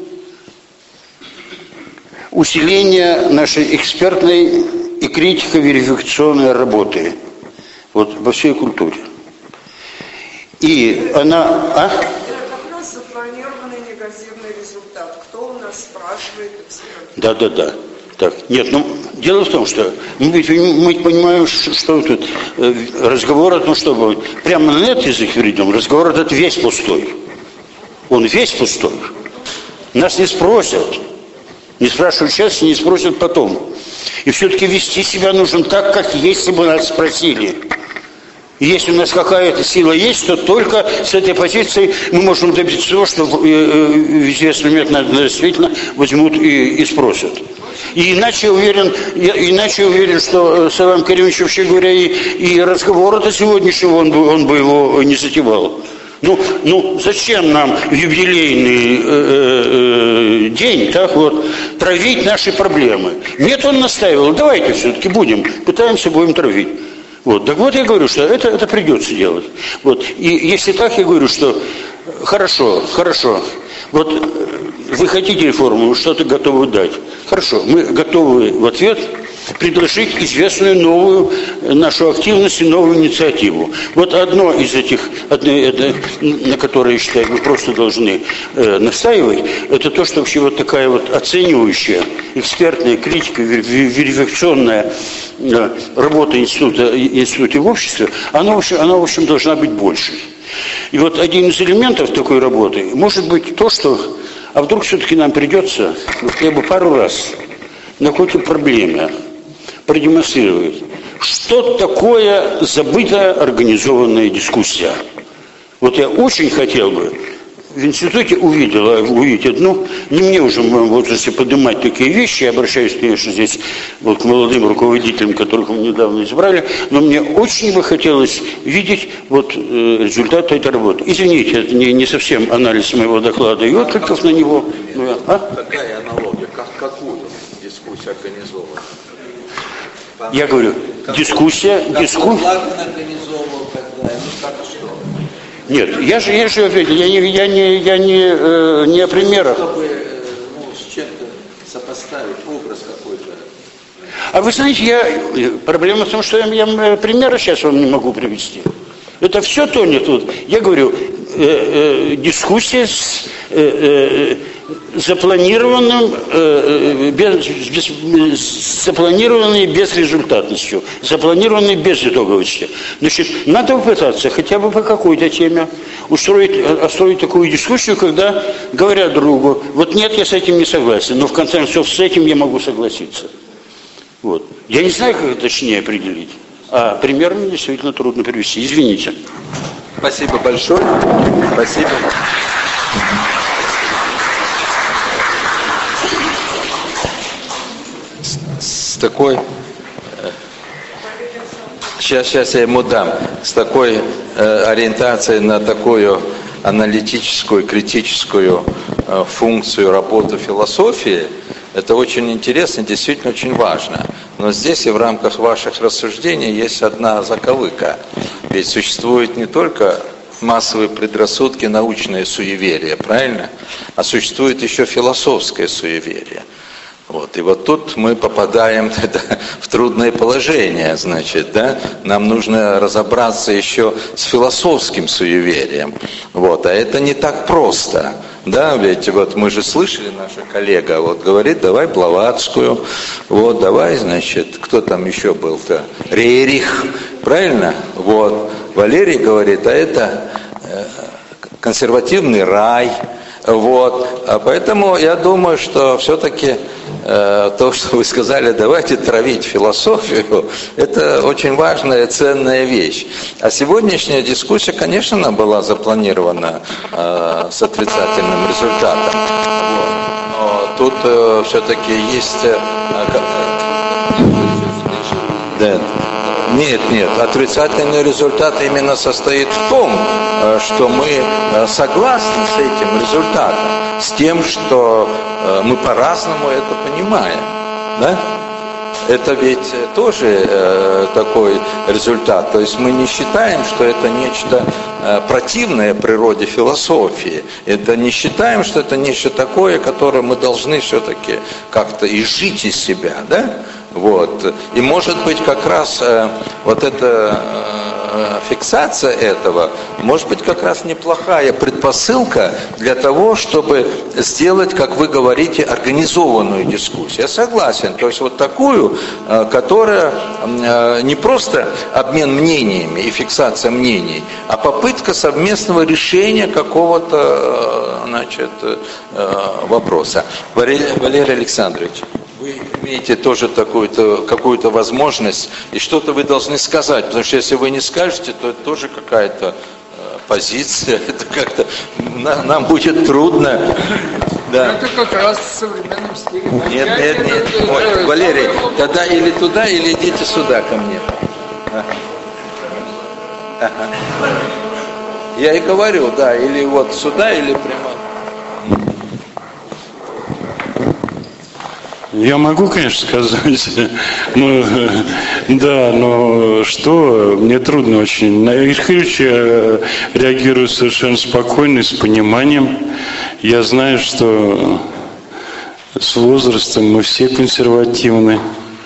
усиления нашей экспертной и критико-верификационной работы Вот во всей культуре. И она... А? Это как раз запланированный негативный результат. Кто у нас спрашивает эксперт? Да, да, да. Так, нет, ну, дело в том, что мы, ведь, мы понимаем, что, что тут э, разговор о том, чтобы прямо на этот язык перейдем, разговор этот весь пустой. Он весь пустой. Нас не спросят. Не спрашивают сейчас, не спросят потом. И все-таки вести себя нужно так, как если бы нас спросили. И если у нас какая-то сила есть, то только с этой позиции мы можем добиться того, что в известный момент нас действительно возьмут и, и спросят. И иначе уверен, иначе уверен, что Салам Каримович, вообще говоря, и, и разговор-то сегодняшнего он бы, он бы его не затевал. Ну, ну зачем нам в юбилейный э, э, день так вот травить наши проблемы? Нет, он настаивал, давайте все-таки будем, пытаемся, будем травить. Вот, так вот я говорю, что это, это придется делать. Вот, и если так, я говорю, что хорошо, хорошо, вот вы хотите реформу, вы что-то готовы дать. Хорошо, мы готовы в ответ предложить известную новую нашу активность и новую инициативу. Вот одно из этих, одно, это, на которое, я считаю, мы просто должны э, настаивать, это то, что вообще вот такая вот оценивающая, экспертная критика, верификационная э, работа института, института в обществе, она, в общем, она, в общем, должна быть большей. И вот один из элементов такой работы может быть то, что, а вдруг все-таки нам придется хотя бы пару раз на какой-то проблеме продемонстрировать, что такое забытая организованная дискуссия. Вот я очень хотел бы в институте увидела, увидеть одну, не мне уже в моем возрасте поднимать такие вещи, я обращаюсь, конечно, здесь вот к молодым руководителям, которых мы недавно избрали, но мне очень бы хотелось видеть вот э, результаты этой работы. Извините, это не, не совсем анализ моего доклада и откликов на него. Ну, а? Какая аналогия? Как, какую дискуссию организовывать? Я говорю, дискуссия, дискуссия. Нет, я же, я же ответил, я не, я не, я не, э, не о примерах. Чтобы ну, с чем-то сопоставить образ какой-то. А вы знаете, я, проблема в том, что я, я примеры сейчас вам не могу привести. Это все тонет тут. Я говорю, э, э, дискуссия с э, э, запланированным, э, без, без, запланированной безрезультатностью, запланированной без итоговости. Значит, надо попытаться хотя бы по какой-то теме устроить, устроить такую дискуссию, когда говорят другу, вот нет, я с этим не согласен, но в конце концов с этим я могу согласиться. Вот. Я не знаю, как это точнее определить. А пример мне действительно трудно привести. Извините. Спасибо большое. Спасибо. С, с такой... Сейчас, сейчас я ему дам. С такой э, ориентацией на такую аналитическую, критическую э, функцию работы философии, это очень интересно, действительно очень важно. Но здесь и в рамках ваших рассуждений есть одна заковыка. Ведь существуют не только массовые предрассудки, научные суеверия, правильно? А существует еще философское суеверие. Вот. И вот тут мы попадаем в трудное положение, значит, да? Нам нужно разобраться еще с философским суеверием. Вот. А это не так просто. Да, ведь вот мы же слышали, наша коллега вот говорит, давай Блаватскую, вот, давай, значит, кто там еще был-то, Рерих, правильно? Вот, Валерий говорит, а это э, консервативный рай, вот, а поэтому я думаю, что все-таки э, то, что вы сказали, давайте травить философию, это очень важная, ценная вещь. А сегодняшняя дискуссия, конечно, она была запланирована э, с отрицательным результатом. Вот. Но тут э, все-таки есть... Э, э, да. Нет, нет, отрицательный результат именно состоит в том, что мы согласны с этим результатом, с тем, что мы по-разному это понимаем, да? Это ведь тоже э, такой результат. То есть мы не считаем, что это нечто э, противное природе философии. Это не считаем, что это нечто такое, которое мы должны все-таки как-то изжить из себя, да? Вот. И может быть как раз э, вот эта э, фиксация этого, может быть как раз неплохая предпосылка для того, чтобы сделать, как вы говорите, организованную дискуссию. Я согласен. То есть вот такую, э, которая э, не просто обмен мнениями и фиксация мнений, а попытка совместного решения какого-то э, значит, э, вопроса. Валерий, Валерий Александрович, вы имеете тоже такую-то, какую-то возможность, и что-то вы должны сказать, потому что если вы не скажете, то это тоже какая-то э, позиция, это как-то на, нам будет трудно. Да. Это как раз в современном стиле. Нет, нет, нет. Ой, Валерий, тогда или туда, или идите сюда ко мне. Ага. Ага. Я и говорю, да, или вот сюда, или прямо. Я могу, конечно, сказать, ну, да, но что, мне трудно очень. На Ильич я реагирую совершенно спокойно и с пониманием. Я знаю, что с возрастом мы все консервативны.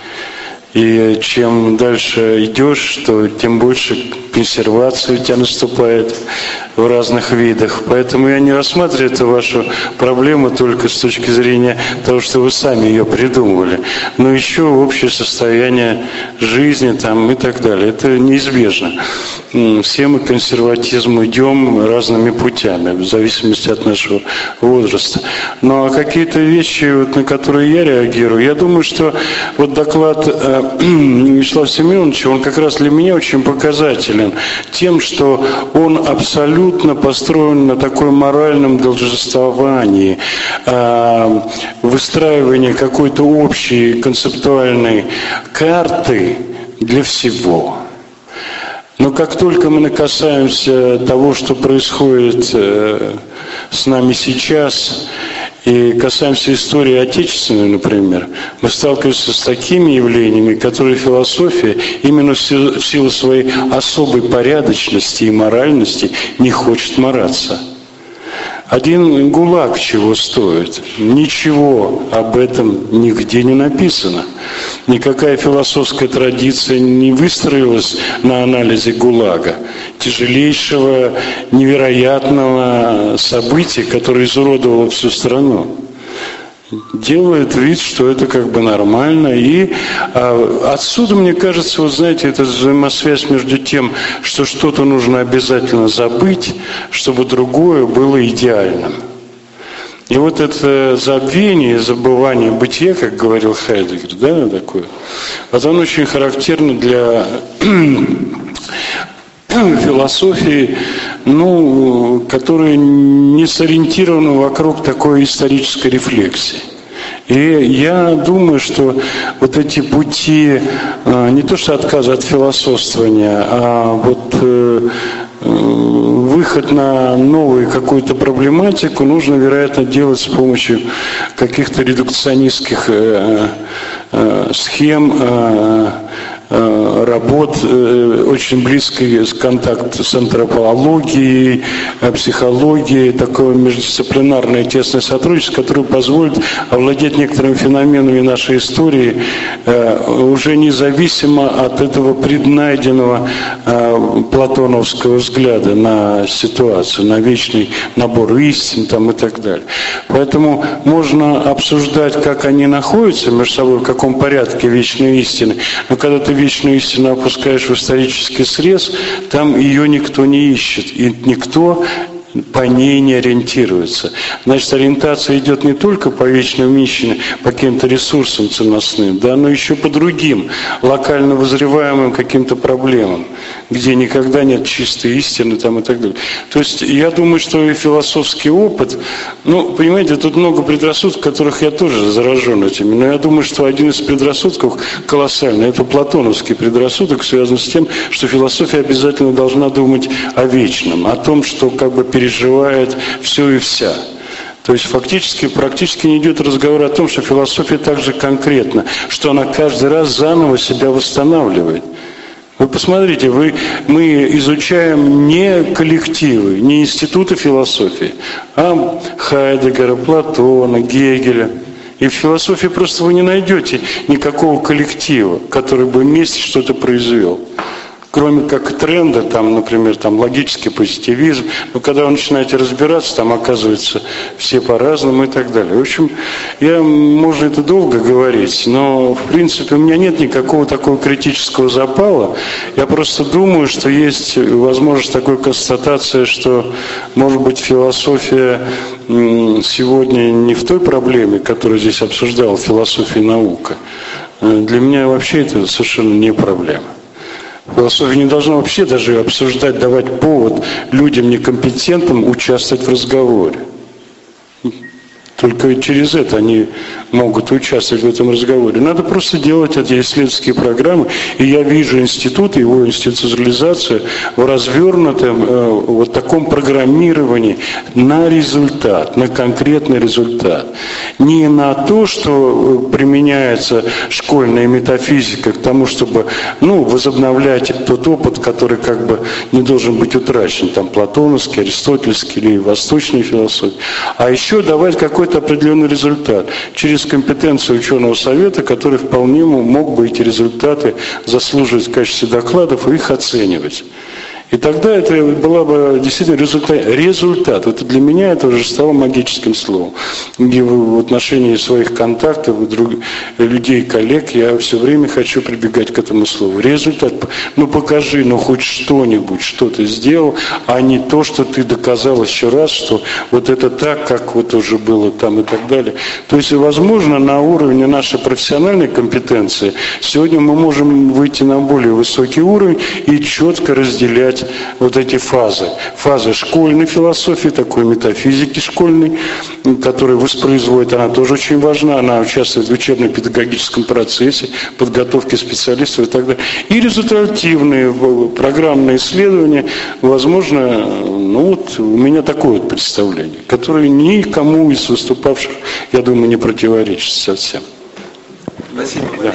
И чем дальше идешь, то тем больше консервация у тебя наступает в разных видах. Поэтому я не рассматриваю эту вашу проблему только с точки зрения того, что вы сами ее придумывали, но еще общее состояние жизни там и так далее. Это неизбежно. Все мы к консерватизму идем разными путями, в зависимости от нашего возраста. Но какие-то вещи, вот, на которые я реагирую, я думаю, что вот доклад э, Вячеслава Семеновича, он как раз для меня очень показателен тем, что он абсолютно построен на такой моральном должествовании, э, выстраивании какой-то общей концептуальной карты для всего. Но как только мы касаемся того, что происходит э, с нами сейчас, и касаемся истории отечественной, например, мы сталкиваемся с такими явлениями, которые философия именно в силу своей особой порядочности и моральности не хочет мараться. Один ГУЛАГ чего стоит? Ничего об этом нигде не написано. Никакая философская традиция не выстроилась на анализе ГУЛАГа, тяжелейшего, невероятного события, которое изуродовало всю страну. Делает вид, что это как бы нормально. И а, отсюда, мне кажется, вот знаете, эта взаимосвязь между тем, что что-то нужно обязательно забыть, чтобы другое было идеальным. И вот это забвение, забывание бытия, как говорил Хайдеггер, да, такое, вот оно очень характерно для философии, ну, которая не сориентирована вокруг такой исторической рефлексии. И я думаю, что вот эти пути, не то что отказа от философствования, а вот выход на новую какую-то проблематику нужно, вероятно, делать с помощью каких-то редукционистских схем, работ, очень близкий контакт с антропологией, психологией, такое междисциплинарное тесное сотрудничество, которое позволит овладеть некоторыми феноменами нашей истории уже независимо от этого преднайденного платоновского взгляда на ситуацию, на вечный набор истин там, и так далее. Поэтому можно обсуждать, как они находятся между собой, в каком порядке вечные истины, но когда ты вечную истину опускаешь в исторический срез, там ее никто не ищет, и никто по ней не ориентируется. Значит, ориентация идет не только по вечным истине, по каким-то ресурсам ценностным, да, но еще по другим, локально возреваемым каким-то проблемам, где никогда нет чистой истины там, и так далее. То есть я думаю, что и философский опыт, ну, понимаете, тут много предрассудков, которых я тоже заражен этими, но я думаю, что один из предрассудков колоссальный, это платоновский предрассудок, связан с тем, что философия обязательно должна думать о вечном, о том, что как бы переживает все и вся. То есть фактически, практически не идет разговор о том, что философия также конкретна, что она каждый раз заново себя восстанавливает. Вы посмотрите, вы, мы изучаем не коллективы, не институты философии, а Хайдеггера, Платона, Гегеля. И в философии просто вы не найдете никакого коллектива, который бы вместе что-то произвел. Кроме как тренда, там, например, там, логический позитивизм, но когда вы начинаете разбираться, там оказывается все по-разному и так далее. В общем, я, можно это долго говорить, но в принципе у меня нет никакого такого критического запала. Я просто думаю, что есть возможность такой констатации, что, может быть, философия сегодня не в той проблеме, которую здесь обсуждала философия и наука. Для меня вообще это совершенно не проблема. Философия не должна вообще даже обсуждать, давать повод людям некомпетентным участвовать в разговоре. Только через это они могут участвовать в этом разговоре. Надо просто делать эти исследовательские программы. И я вижу институт, его институциализацию в развернутом э, вот таком программировании на результат, на конкретный результат. Не на то, что применяется школьная метафизика к тому, чтобы ну, возобновлять тот опыт, который как бы не должен быть утрачен, там платоновский, аристотельский или восточный философии, а еще давать какой-то определенный результат через компетенцию ученого совета, который вполне мог бы эти результаты заслуживать в качестве докладов и их оценивать. И тогда это была бы действительно результат. результат. Вот для меня это уже стало магическим словом. И в отношении своих контактов, друг, людей, коллег, я все время хочу прибегать к этому слову. Результат. Ну покажи, ну хоть что-нибудь, что ты сделал, а не то, что ты доказал еще раз, что вот это так, как вот уже было там и так далее. То есть, возможно, на уровне нашей профессиональной компетенции сегодня мы можем выйти на более высокий уровень и четко разделять вот эти фазы. Фазы школьной философии, такой метафизики школьной, которая воспроизводит, она тоже очень важна, она участвует в учебно-педагогическом процессе, подготовке специалистов и так далее. И результативные программные исследования, возможно, ну вот у меня такое вот представление, которое никому из выступавших, я думаю, не противоречит совсем. Спасибо, да.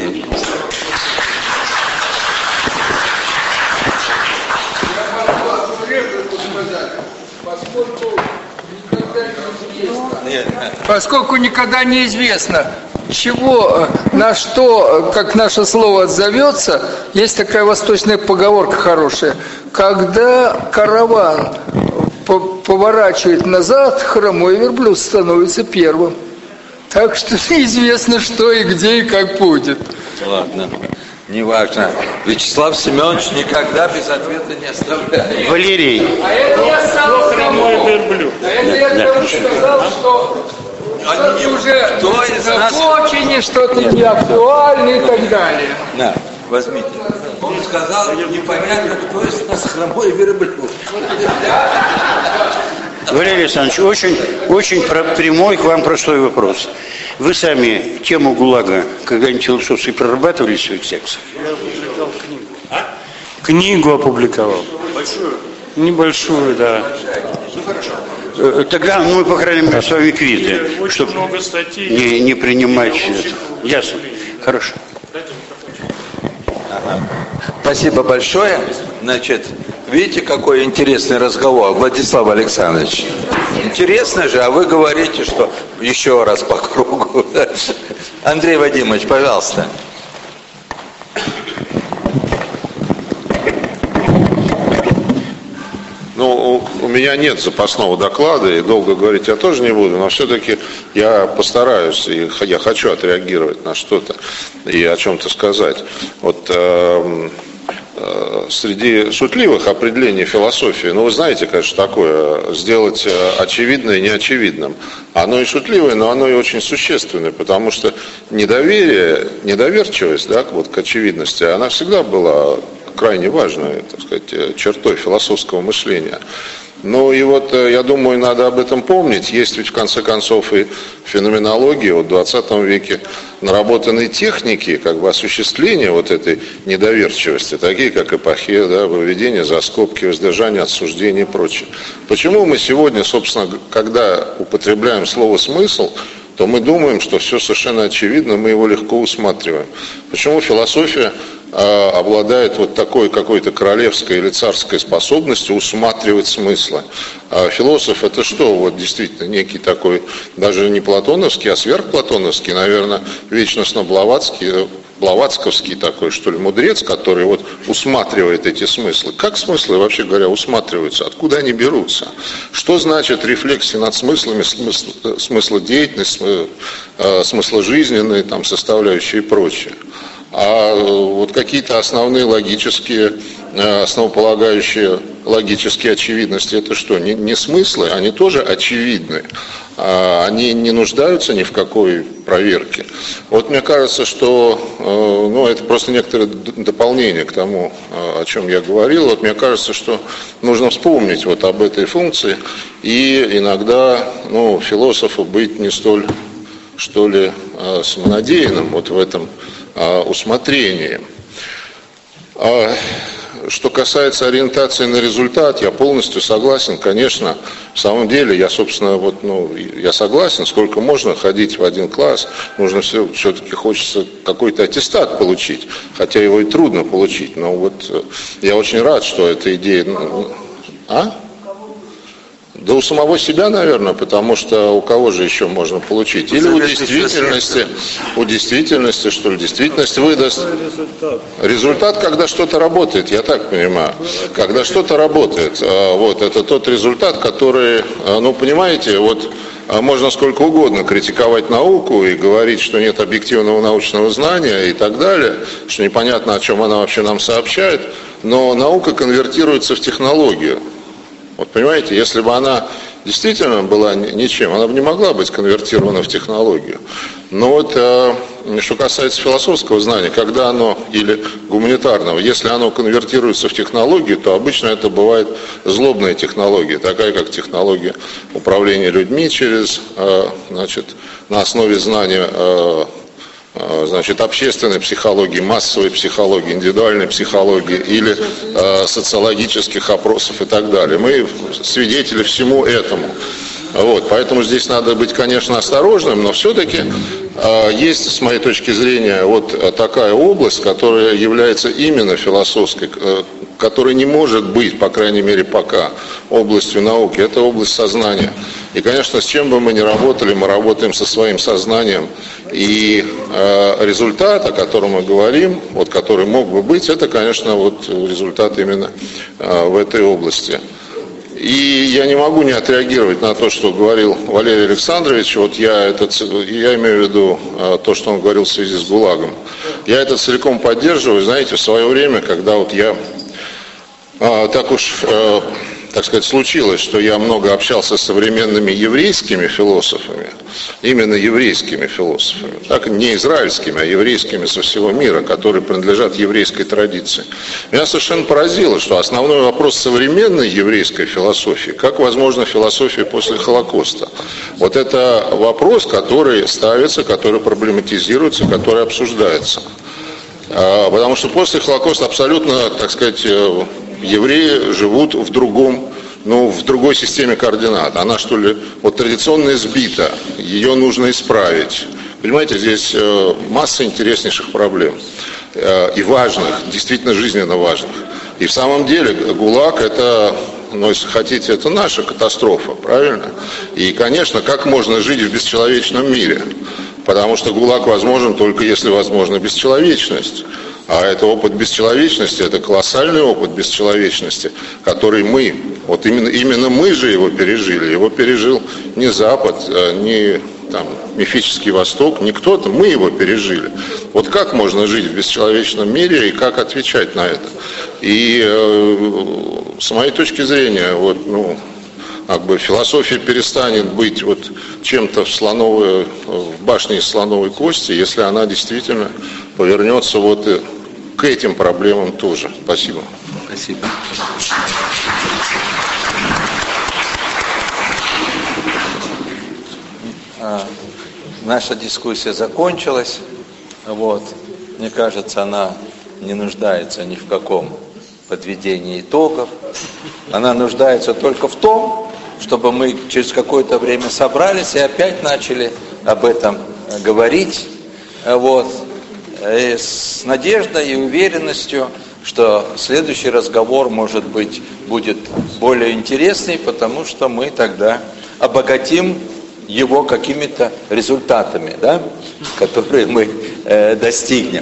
Поскольку никогда не известно, чего, на что, как наше слово отзовется, есть такая восточная поговорка хорошая. Когда караван поворачивает назад, хромой верблюд становится первым. Так что неизвестно, что и где, и как будет. Ладно, неважно. Вячеслав Семенович никогда без ответа не оставляет. Валерий. А это я сам сказал, а это я да. сказал, что что-то уже кто из нас... очень, что-то не актуально и так далее. На, возьмите. Он сказал, непонятно, кто из нас хромой верблюд. Валерий Александрович, очень, очень прямой к вам простой вопрос. Вы сами тему ГУЛАГа когда-нибудь философски прорабатывали в своих текстах? Я опубликовал книгу. А? Книгу опубликовал. Большую? Небольшую, да. Ну хорошо. Тогда мы, по крайней мере, с вами квиты, чтобы не, не принимать это. Ясно. Хорошо. Ага. Спасибо большое. Значит, видите, какой интересный разговор, Владислав Александрович. Интересно же, а вы говорите, что еще раз по кругу. Андрей Вадимович, пожалуйста. Ну, у меня нет запасного доклада, и долго говорить я тоже не буду, но все-таки я постараюсь, и я хочу отреагировать на что-то и о чем-то сказать. Вот э, э, среди шутливых определений философии, ну, вы знаете, конечно, такое, сделать очевидное неочевидным. Оно и шутливое, но оно и очень существенное, потому что недоверие, недоверчивость, да, вот к очевидности, она всегда была крайне важной, так сказать, чертой философского мышления. Ну и вот, я думаю, надо об этом помнить. Есть ведь, в конце концов, и феноменология вот в двадцатом веке наработанные техники, как бы осуществления вот этой недоверчивости, такие как эпохия, да, выведение за скобки, воздержание от суждений и прочее. Почему мы сегодня, собственно, когда употребляем слово «смысл», то мы думаем, что все совершенно очевидно, мы его легко усматриваем. Почему философия э, обладает вот такой какой-то королевской или царской способностью усматривать смыслы. А философ это что? Вот действительно некий такой, даже не платоновский, а сверхплатоновский, наверное, вечностно-блаватский, блаватсковский такой, что ли, мудрец, который вот усматривает эти смыслы. Как смыслы, вообще говоря, усматриваются? Откуда они берутся? Что значит рефлексия над смыслами, смысл, смыслодеятельность, смысложизненные там, составляющие и прочее? А вот какие-то основные логические, основополагающие логические очевидности, это что? Не, не смыслы, они тоже очевидны. Они не нуждаются ни в какой проверке. Вот мне кажется, что ну, это просто некоторое дополнение к тому, о чем я говорил. Вот мне кажется, что нужно вспомнить вот об этой функции и иногда ну, философу быть не столь, что ли, самонадеянным вот в этом усмотрении. Что касается ориентации на результат, я полностью согласен, конечно, в самом деле, я, собственно, вот, ну, я согласен, сколько можно ходить в один класс, нужно все, все-таки хочется какой-то аттестат получить, хотя его и трудно получить, но вот я очень рад, что эта идея... А? Да у самого себя, наверное, потому что у кого же еще можно получить? Или у действительности, у действительности, что ли, действительность выдаст. Результат. Результат, когда что-то работает, я так понимаю. Когда что-то работает, вот, это тот результат, который, ну, понимаете, вот, можно сколько угодно критиковать науку и говорить, что нет объективного научного знания и так далее, что непонятно, о чем она вообще нам сообщает, но наука конвертируется в технологию. Вот понимаете, если бы она действительно была ничем, она бы не могла быть конвертирована в технологию. Но вот э, что касается философского знания, когда оно, или гуманитарного, если оно конвертируется в технологию, то обычно это бывает злобная технология, такая как технология управления людьми через, э, значит, на основе знания э, значит, общественной психологии, массовой психологии, индивидуальной психологии или э, социологических опросов и так далее. Мы свидетели всему этому. Вот, поэтому здесь надо быть, конечно, осторожным, но все-таки э, есть, с моей точки зрения, вот такая область, которая является именно философской, э, которая не может быть, по крайней мере, пока областью науки. Это область сознания. И, конечно, с чем бы мы ни работали, мы работаем со своим сознанием. И э, результат, о котором мы говорим, вот, который мог бы быть, это, конечно, вот, результат именно э, в этой области. И я не могу не отреагировать на то, что говорил Валерий Александрович. Вот я, это, я имею в виду э, то, что он говорил в связи с ГУЛАГом. Я это целиком поддерживаю. Знаете, в свое время, когда вот я э, так уж... Э, так сказать, случилось, что я много общался с современными еврейскими философами, именно еврейскими философами, так не израильскими, а еврейскими со всего мира, которые принадлежат еврейской традиции. Меня совершенно поразило, что основной вопрос современной еврейской философии, как возможно философия после Холокоста, вот это вопрос, который ставится, который проблематизируется, который обсуждается. Потому что после Холокоста абсолютно, так сказать, евреи живут в другом, ну, в другой системе координат. Она, что ли, вот традиционно сбита, ее нужно исправить. Понимаете, здесь масса интереснейших проблем. И важных, действительно жизненно важных. И в самом деле ГУЛАГ это, ну, если хотите, это наша катастрофа, правильно? И, конечно, как можно жить в бесчеловечном мире? Потому что ГУЛАГ возможен только если возможна бесчеловечность. А это опыт бесчеловечности, это колоссальный опыт бесчеловечности, который мы, вот именно, именно мы же его пережили. Его пережил не Запад, не там, мифический Восток, не кто-то, мы его пережили. Вот как можно жить в бесчеловечном мире и как отвечать на это? И э, с моей точки зрения, вот, ну, как бы философия перестанет быть вот чем-то в, слоновой, в башне из слоновой кости, если она действительно повернется вот к этим проблемам тоже. Спасибо. Спасибо. Наша дискуссия закончилась. Вот. Мне кажется, она не нуждается ни в каком подведении итогов. Она нуждается только в том, чтобы мы через какое-то время собрались и опять начали об этом говорить. Вот. э, с надеждой и уверенностью, что следующий разговор, может быть, будет более интересный, потому что мы тогда обогатим его какими-то результатами, да, которые мы э, достигнем.